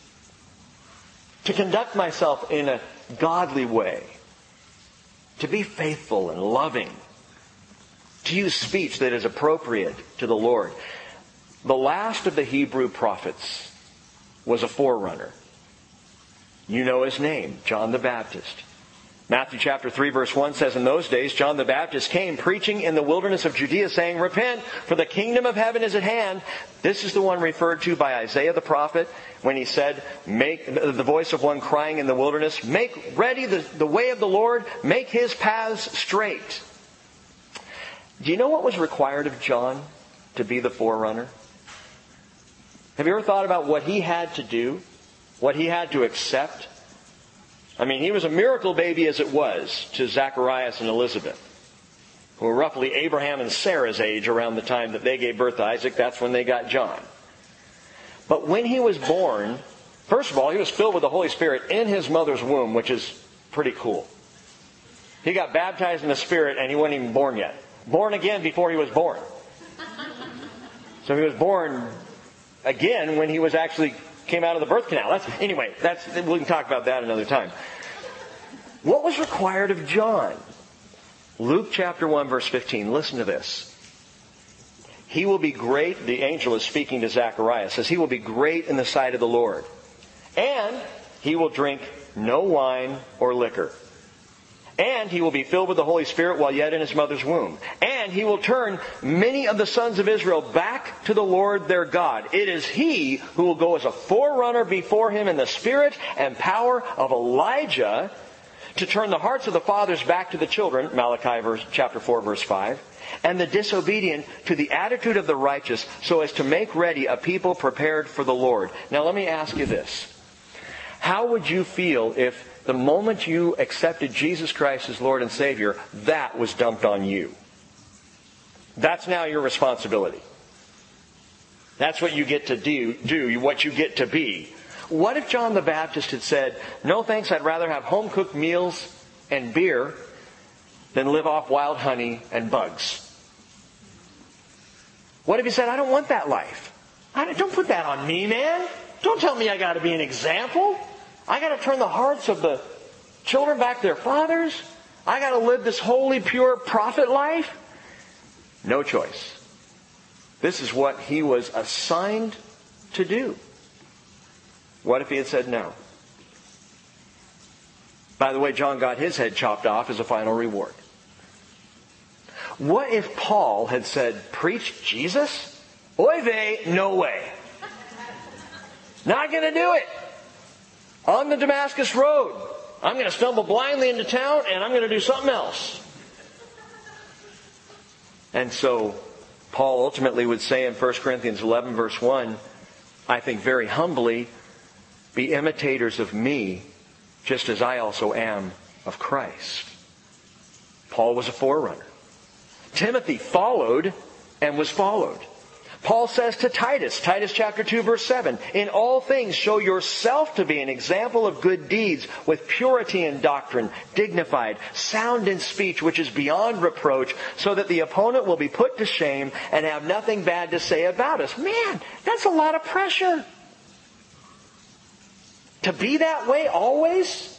To conduct myself in a godly way. To be faithful and loving. To use speech that is appropriate to the Lord. The last of the Hebrew prophets was a forerunner. You know his name, John the Baptist. Matthew chapter 3 verse 1 says, in those days John the Baptist came preaching in the wilderness of Judea saying, repent, for the kingdom of heaven is at hand. This is the one referred to by Isaiah the prophet when he said, make the voice of one crying in the wilderness, make ready the way of the Lord, make His paths straight. Do you know what was required of John to be the forerunner? Have you ever thought about what he had to do? What he had to accept? I mean, he was a miracle baby as it was to Zacharias and Elizabeth, who were roughly Abraham and Sarah's age around the time that they gave birth to Isaac. That's when they got John. But when he was born, first of all, he was filled with the Holy Spirit in his mother's womb, which is pretty cool. He got baptized in the Spirit and he wasn't even born yet. Born again before he was born. So he was born again when he was actually came out of the birth canal. We can talk about that another time. What was required of John? Luke chapter 1 verse 15. Listen to this. He will be great. The angel is speaking to Zacharias. Says he will be great in the sight of the Lord. And he will drink no wine or liquor. And he will be filled with the Holy Spirit while yet in his mother's womb. And he will turn many of the sons of Israel back to the Lord their God. It is he who will go as a forerunner before him in the spirit and power of Elijah to turn the hearts of the fathers back to the children, Malachi chapter 4, verse 5, and the disobedient to the attitude of the righteous, so as to make ready a people prepared for the Lord. Now let me ask you this. How would you feel if the moment you accepted Jesus Christ as Lord and Savior, that was dumped on you? That's now your responsibility. That's what you get to do, what you get to be. What if John the Baptist had said, no thanks, I'd rather have home-cooked meals and beer than live off wild honey and bugs? What if he said, I don't want that life? Don't put that on me, man. Don't tell me I got to be an example. I got to turn the hearts of the children back to their fathers. I got to live this holy, pure prophet life. No choice. This is what he was assigned to do. What if he had said no? By the way, John got his head chopped off as a final reward. What if Paul had said, preach Jesus? Oy vey, no way. Not going to do it. On the Damascus Road, I'm going to stumble blindly into town and I'm going to do something else. And so Paul ultimately would say in 1 Corinthians 11 verse 1, I think very humbly, be imitators of me, just as I also am of Christ. Paul was a forerunner. Timothy followed and was followed. Paul says to Titus chapter 2 verse 7, in all things show yourself to be an example of good deeds, with purity in doctrine, dignified, sound in speech, which is beyond reproach, so that the opponent will be put to shame and have nothing bad to say about us. Man, that's a lot of pressure. To be that way always?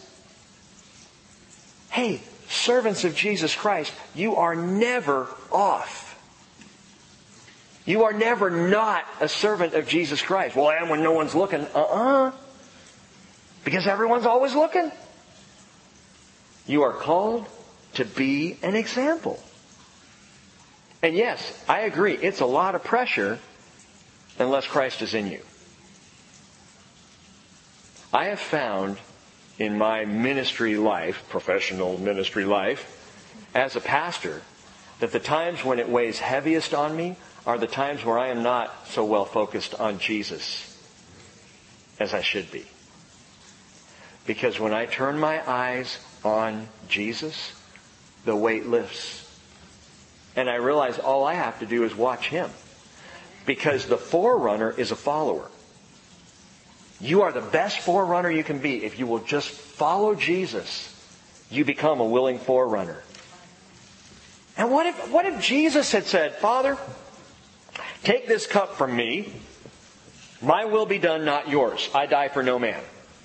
Hey, servants of Jesus Christ, you are never off. You are never not a servant of Jesus Christ. Well, I am when no one's looking. Because everyone's always looking. You are called to be an example. And yes, I agree, it's a lot of pressure unless Christ is in you. I have found in my ministry life, professional ministry life, as a pastor, that the times when it weighs heaviest on me are the times where I am not so well focused on Jesus as I should be. Because when I turn my eyes on Jesus, the weight lifts. And I realize all I have to do is watch Him. Because the forerunner is a follower. You are the best forerunner you can be. If you will just follow Jesus, you become a willing forerunner. And what if Jesus had said, Father, take this cup from me. My will be done, not yours. I die for no man.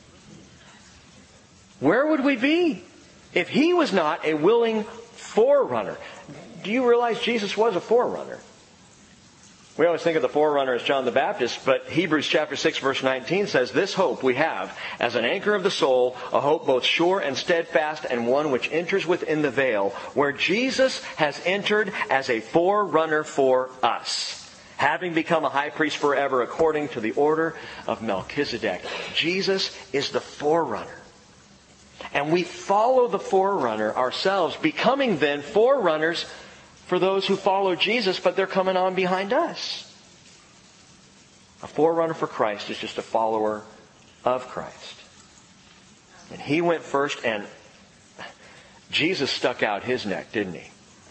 Where would we be if He was not a willing forerunner? Do you realize Jesus was a forerunner? We always think of the forerunner as John the Baptist, but Hebrews chapter 6 verse 19 says, this hope we have as an anchor of the soul, a hope both sure and steadfast, and one which enters within the veil, where Jesus has entered as a forerunner for us, having become a high priest forever according to the order of Melchizedek. Jesus is the forerunner. And we follow the forerunner ourselves, becoming then forerunners for those who follow Jesus, but they're coming on behind us. A forerunner for Christ is just a follower of Christ. And He went first, and Jesus stuck out His neck, didn't He?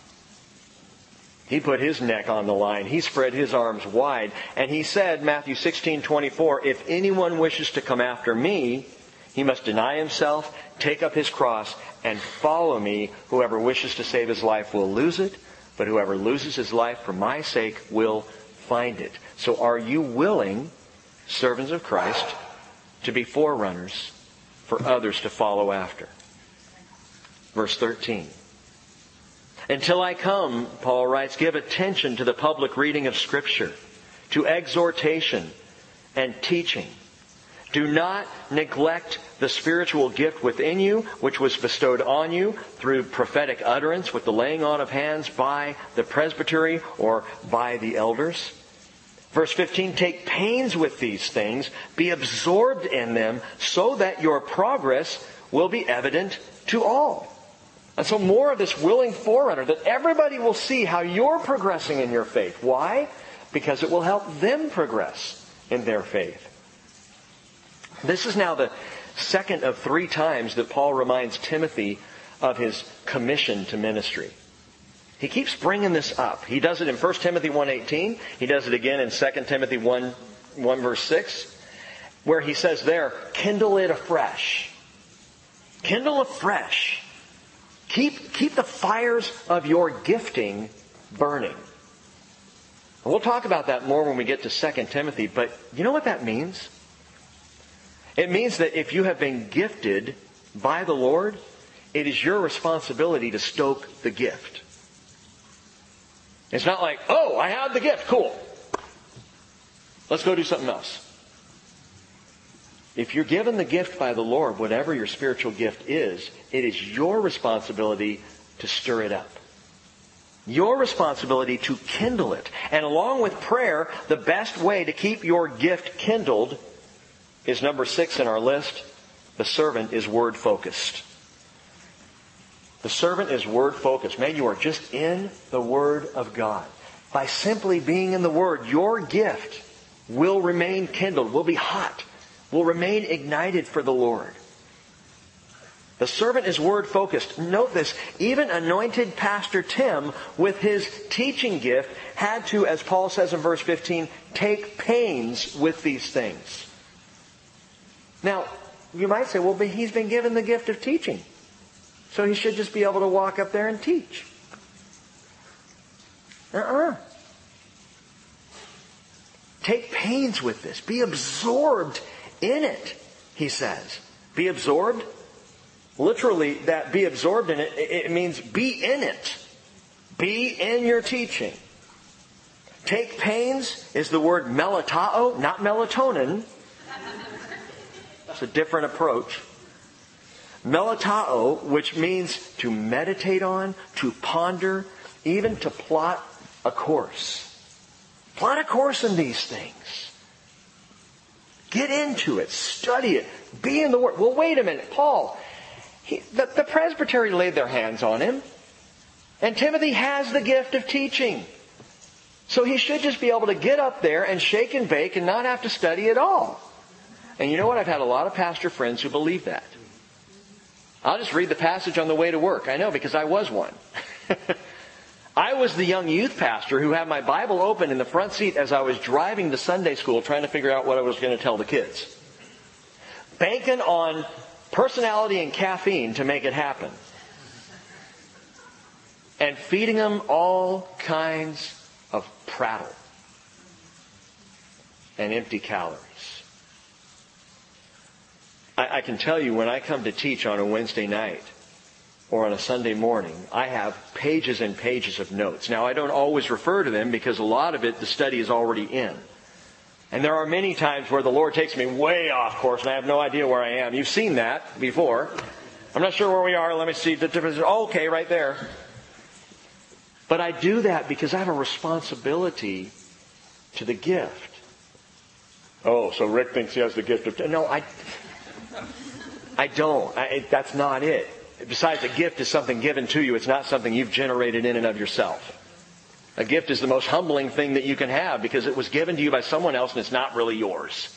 He put His neck on the line. He spread His arms wide. And He said, Matthew 16:24, if anyone wishes to come after me, he must deny himself, take up his cross, and follow me. Whoever wishes to save his life will lose it, but whoever loses his life for my sake will find it. So are you willing, servants of Christ, to be forerunners for others to follow after? Verse 13. Until I come, Paul writes, give attention to the public reading of Scripture, to exhortation and teaching. Do not neglect the spiritual gift within you, which was bestowed on you through prophetic utterance with the laying on of hands by the presbytery or by the elders. Verse 15, take pains with these things, be absorbed in them, so that your progress will be evident to all. And so more of this willing forerunner, that everybody will see how you're progressing in your faith. Why? Because it will help them progress in their faith. This is now the second of 3 times that Paul reminds Timothy of his commission to ministry. He keeps bringing this up. He does it in 1 Timothy 1:18. He does it again in 2 Timothy 1 verse 6, where he says there, kindle it afresh. Kindle afresh. Keep the fires of your gifting burning. And we'll talk about that more when we get to 2 Timothy, but you know what that means? It means that if you have been gifted by the Lord, it is your responsibility to stoke the gift. It's not like, oh, I have the gift, cool. Let's go do something else. If you're given the gift by the Lord, whatever your spiritual gift is, it is your responsibility to stir it up. Your responsibility to kindle it. And along with prayer, the best way to keep your gift kindled is number 6 in our list. The servant is word focused. The servant is word focused. Man, you are just in the Word of God. By simply being in the Word, your gift will remain kindled, will be hot, will remain ignited for the Lord. The servant is word focused. Note this, even anointed Pastor Tim, with his teaching gift, had to, as Paul says in verse 15, take pains with these things. Now, you might say, well, but he's been given the gift of teaching, so he should just be able to walk up there and teach. Take pains with this. Be absorbed in it, he says. Be absorbed. Literally, that be absorbed in it, it means be in it. Be in your teaching. Take pains is the word melatao, not melatonin. It's a different approach. Melatao, which means to meditate on, to ponder, even to plot a course. Plot a course in these things. Get into it. Study it. Be in the Word. Well, wait a minute. Paul, the presbytery laid their hands on him. And Timothy has the gift of teaching. So he should just be able to get up there and shake and bake and not have to study at all. And you know what? I've had a lot of pastor friends who believe that. I'll just read the passage on the way to work. I know, because I was one. I was the young youth pastor who had my Bible open in the front seat as I was driving to Sunday school trying to figure out what I was going to tell the kids. Banking on personality and caffeine to make it happen. And feeding them all kinds of prattle and empty calories. I can tell you, when I come to teach on a Wednesday night or on a Sunday morning, I have pages and pages of notes. Now, I don't always refer to them because a lot of it, the study is already in. And there are many times where the Lord takes me way off course and I have no idea where I am. You've seen that before. I'm not sure where we are. Let me see the difference. Oh, okay, right there. But I do that because I have a responsibility to the gift. Oh, so Rick thinks he has the gift of... No, I don't. That's not it. Besides, a gift is something given to you. It's not something you've generated in and of yourself. A gift is the most humbling thing that you can have because it was given to you by someone else and it's not really yours.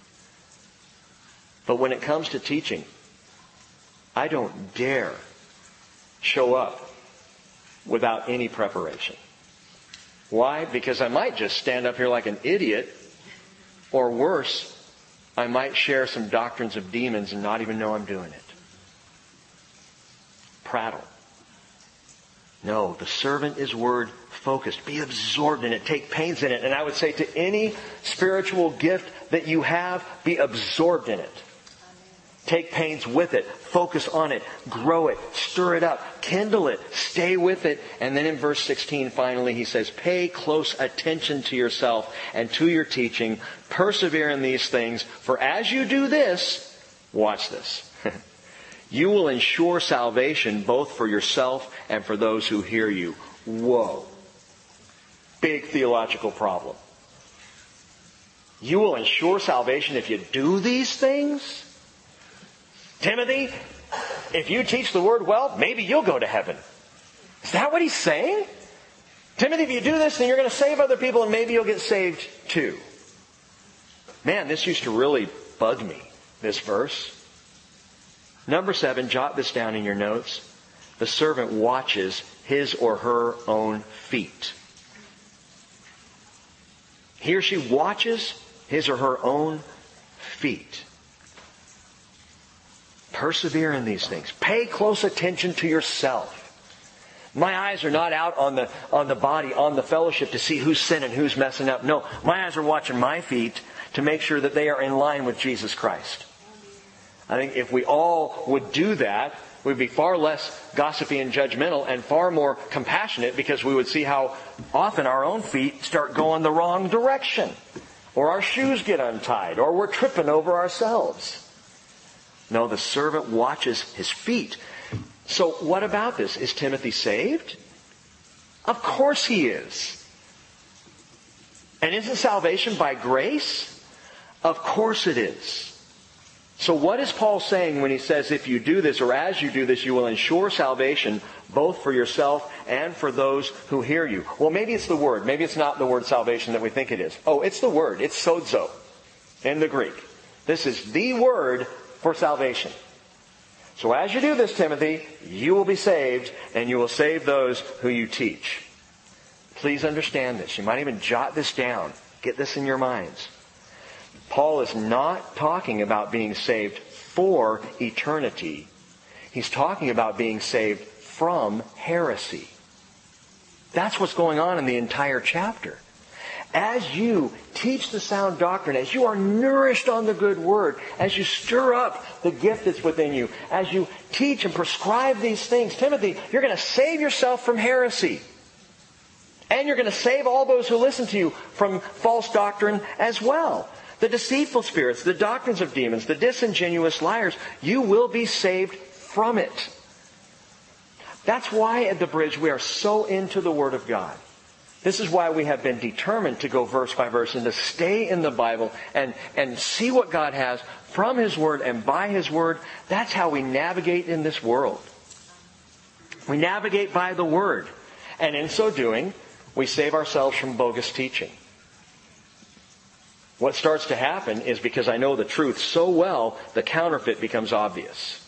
But when it comes to teaching, I don't dare show up without any preparation. Why? Because I might just stand up here like an idiot, or worse, I might share some doctrines of demons and not even know I'm doing it. Prattle. No, the servant is word focused. Be absorbed in it. Take pains in it. And I would say to any spiritual gift that you have, be absorbed in it. Take pains with it. Focus on it. Grow it. Stir it up. Kindle it. Stay with it. And then in verse 16, finally, he says, pay close attention to yourself and to your teaching. Persevere in these things. For as you do this, watch this. You will ensure salvation both for yourself and for those who hear you. Whoa. Big theological problem. You will ensure salvation if you do these things? Timothy, if you teach the word well, maybe you'll go to heaven. Is that what he's saying? Timothy, if you do this, then you're going to save other people and maybe you'll get saved too. Man, this used to really bug me, this verse. Number 7, jot this down in your notes. The servant watches his or her own feet. He or she watches his or her own feet. Persevere in these things. Pay close attention to yourself. My eyes are not out on the body, on the fellowship to see who's sinning, who's messing up. No, my eyes are watching my feet to make sure that they are in line with Jesus Christ. I think if we all would do that, we'd be far less gossipy and judgmental and far more compassionate, because we would see how often our own feet start going the wrong direction. Or our shoes get untied. Or we're tripping over ourselves. No, the servant watches his feet. So what about this? Is Timothy saved? Of course he is. And isn't salvation by grace? Of course it is. So what is Paul saying when he says, if you do this, or as you do this, you will ensure salvation both for yourself and for those who hear you? Well, maybe it's the word. Maybe it's not the word salvation that we think it is. Oh, it's the word. It's sozo in the Greek. This is the word for salvation. So as you do this, Timothy, you will be saved, and you will save those who you teach. Please understand this. You might even jot this down. Get this in your minds. Paul is not talking about being saved for eternity. He's talking about being saved from heresy. That's what's going on in the entire chapter. As you teach the sound doctrine, as you are nourished on the good word, as you stir up the gift that's within you, as you teach and prescribe these things, Timothy, you're going to save yourself from heresy. And you're going to save all those who listen to you from false doctrine as well. The deceitful spirits, the doctrines of demons, the disingenuous liars, you will be saved from it. That's why at the Bridge we are so into the Word of God. This is why we have been determined to go verse by verse and to stay in the Bible and see what God has from His Word and by His Word. That's how we navigate in this world. We navigate by the Word. And in so doing, we save ourselves from bogus teaching. What starts to happen is, because I know the truth so well, the counterfeit becomes obvious.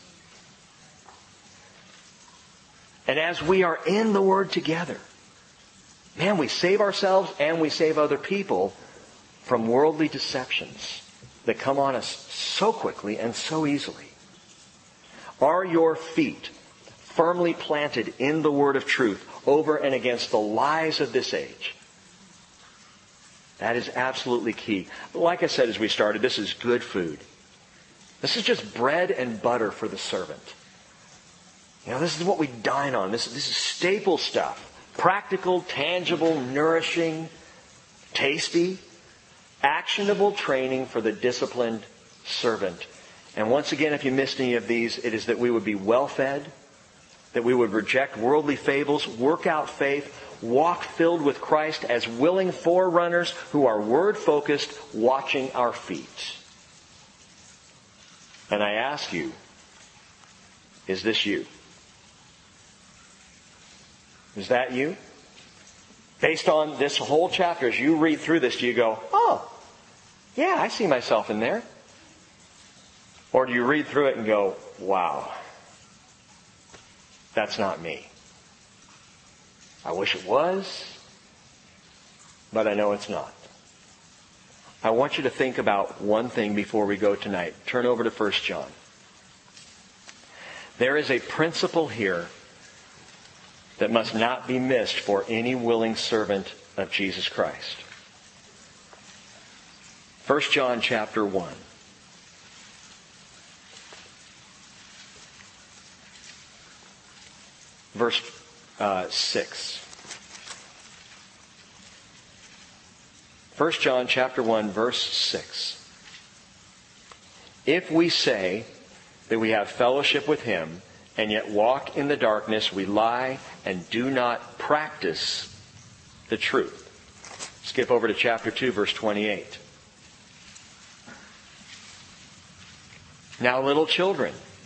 And as we are in the Word together, man, we save ourselves and we save other people from worldly deceptions that come on us so quickly and so easily. Are your feet firmly planted in the Word of truth over and against the lies of this age? That is absolutely key. Like I said as we started, this is good food. This is just bread and butter for the servant. You know, this is what we dine on. This is staple stuff. Practical, tangible, nourishing, tasty, actionable training for the disciplined servant. And once again, if you missed any of these, it is that we would be well fed, that we would reject worldly fables, work out faith, walk filled with Christ as willing forerunners who are word-focused, watching our feet. And I ask you, is this you? Is that you? Based on this whole chapter, as you read through this, do you go, oh, yeah, I see myself in there? Or do you read through it and go, wow, that's not me. I wish it was, but I know it's not. I want you to think about one thing before we go tonight. Turn over to 1 John. There is a principle here that must not be missed for any willing servant of Jesus Christ. 1 John chapter 1. Verse 6. 1 John chapter 1, verse 6. If we say that we have fellowship with Him and yet walk in the darkness, we lie and do not practice the truth. Skip over to chapter 2, verse 28. Now, little children,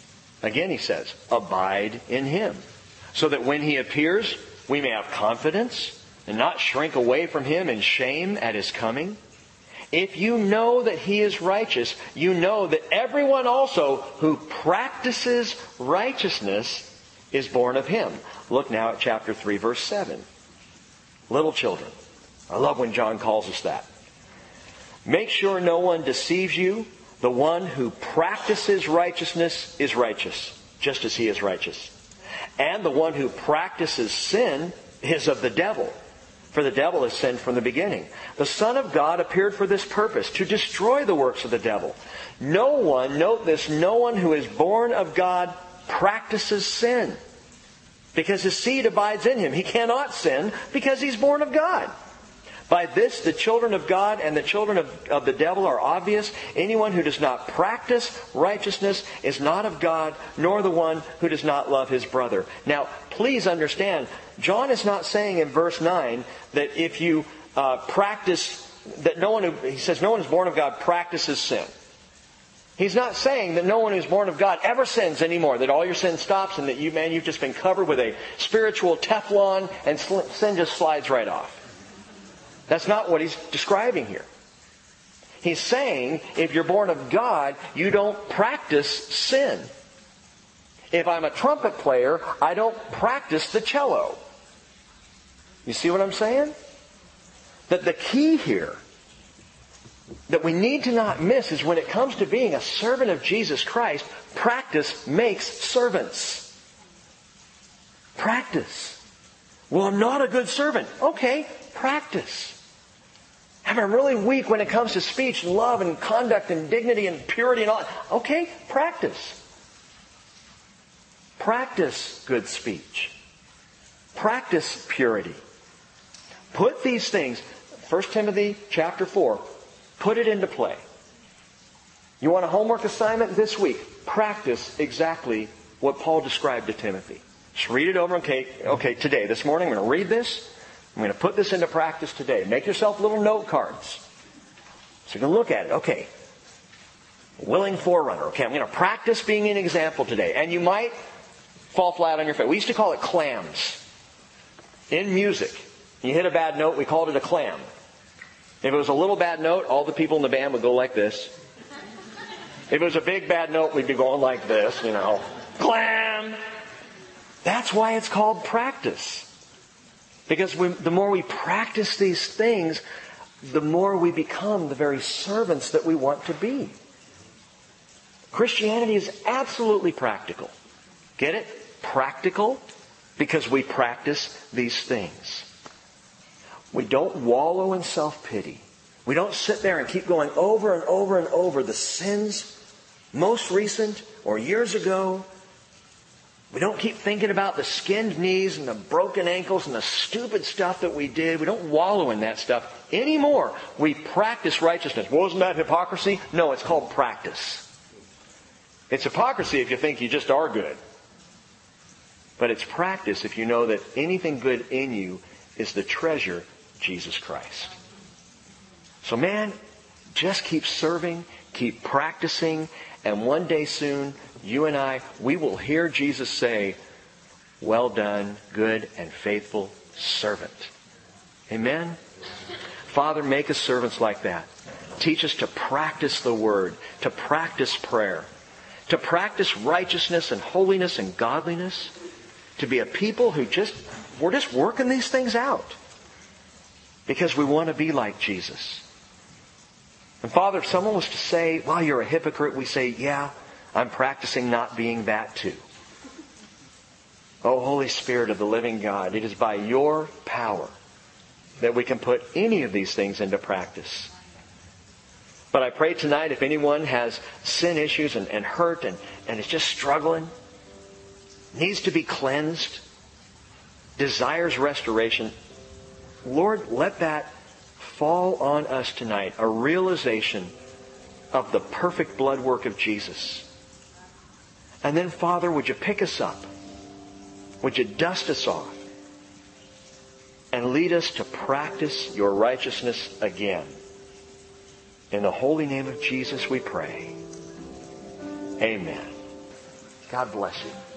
Again, he says, abide in Him, so that when He appears, we may have confidence and not shrink away from Him in shame at His coming. If you know that He is righteous, you know that everyone also who practices righteousness is born of Him. Look now at chapter 3, verse 7. Little children. I love when John calls us that. Make sure no one deceives you. The one who practices righteousness is righteous, just as he is righteous. And the one who practices sin is of the devil, for the devil has sinned from the beginning. The Son of God appeared for this purpose, to destroy the works of the devil. No one, note this, no one who is born of God practices sin, because his seed abides in him. He cannot sin because he's born of God. By this, the children of God and the children of the devil are obvious. Anyone who does not practice righteousness is not of God, nor the one who does not love his brother. Now, please understand, John is not saying in verse 9 that if you practice, that no one who, he says no one who's born of God practices sin. He's not saying that no one who's born of God ever sins anymore, that all your sin stops and that you've just been covered with a spiritual Teflon and sin just slides right off. That's not what he's describing here. He's saying, if you're born of God, you don't practice sin. If I'm a trumpet player, I don't practice the cello. You see what I'm saying? That the key here that we need to not miss is when it comes to being a servant of Jesus Christ, practice makes servants. Practice. Well, I'm not a good servant. Okay, practice. I'm really weak when it comes to speech and love and conduct and dignity and purity and all. Okay, practice. Practice good speech. Practice purity. Put these things, 1 Timothy chapter 4, put it into play. You want a homework assignment this week? Practice exactly what Paul described to Timothy. Just read it over. Okay, today, this morning, I'm going to read this. I'm going to put this into practice today. Make yourself little note cards, so you can look at it. Okay. Willing forerunner. Okay, I'm going to practice being an example today. And you might fall flat on your face. We used to call it clams. In music, you hit a bad note, we called it a clam. If it was a little bad note, all the people in the band would go like this. If it was a big bad note, we'd be going like this, Clam! That's why it's called practice. Because the more we practice these things, the more we become the very servants that we want to be. Christianity is absolutely practical. Get it? Practical, because we practice these things. We don't wallow in self-pity. We don't sit there and keep going over and over and over the sins, most recent or years ago. We don't keep thinking about the skinned knees and the broken ankles and the stupid stuff that we did. We don't wallow in that stuff anymore. We practice righteousness. Well, isn't that hypocrisy? No, it's called practice. It's hypocrisy if you think you just are good. But it's practice if you know that anything good in you is the treasure, Jesus Christ. So man, just keep serving, keep practicing, and one day soon, you and I, we will hear Jesus say, well done, good and faithful servant. Amen? Father, make us servants like that. Teach us to practice the Word, to practice prayer, to practice righteousness and holiness and godliness, to be a people who we're just working these things out because we want to be like Jesus. And Father, if someone was to say, well, you're a hypocrite, we say, yeah, I'm practicing not being that too. Oh, Holy Spirit of the living God, it is by your power that we can put any of these things into practice. But I pray tonight, if anyone has sin issues and hurt and is just struggling, needs to be cleansed, desires restoration, Lord, let that fall on us tonight, a realization of the perfect blood work of Jesus. And then, Father, would you pick us up? Would you dust us off? And lead us to practice your righteousness again. In the holy name of Jesus we pray. Amen. God bless you.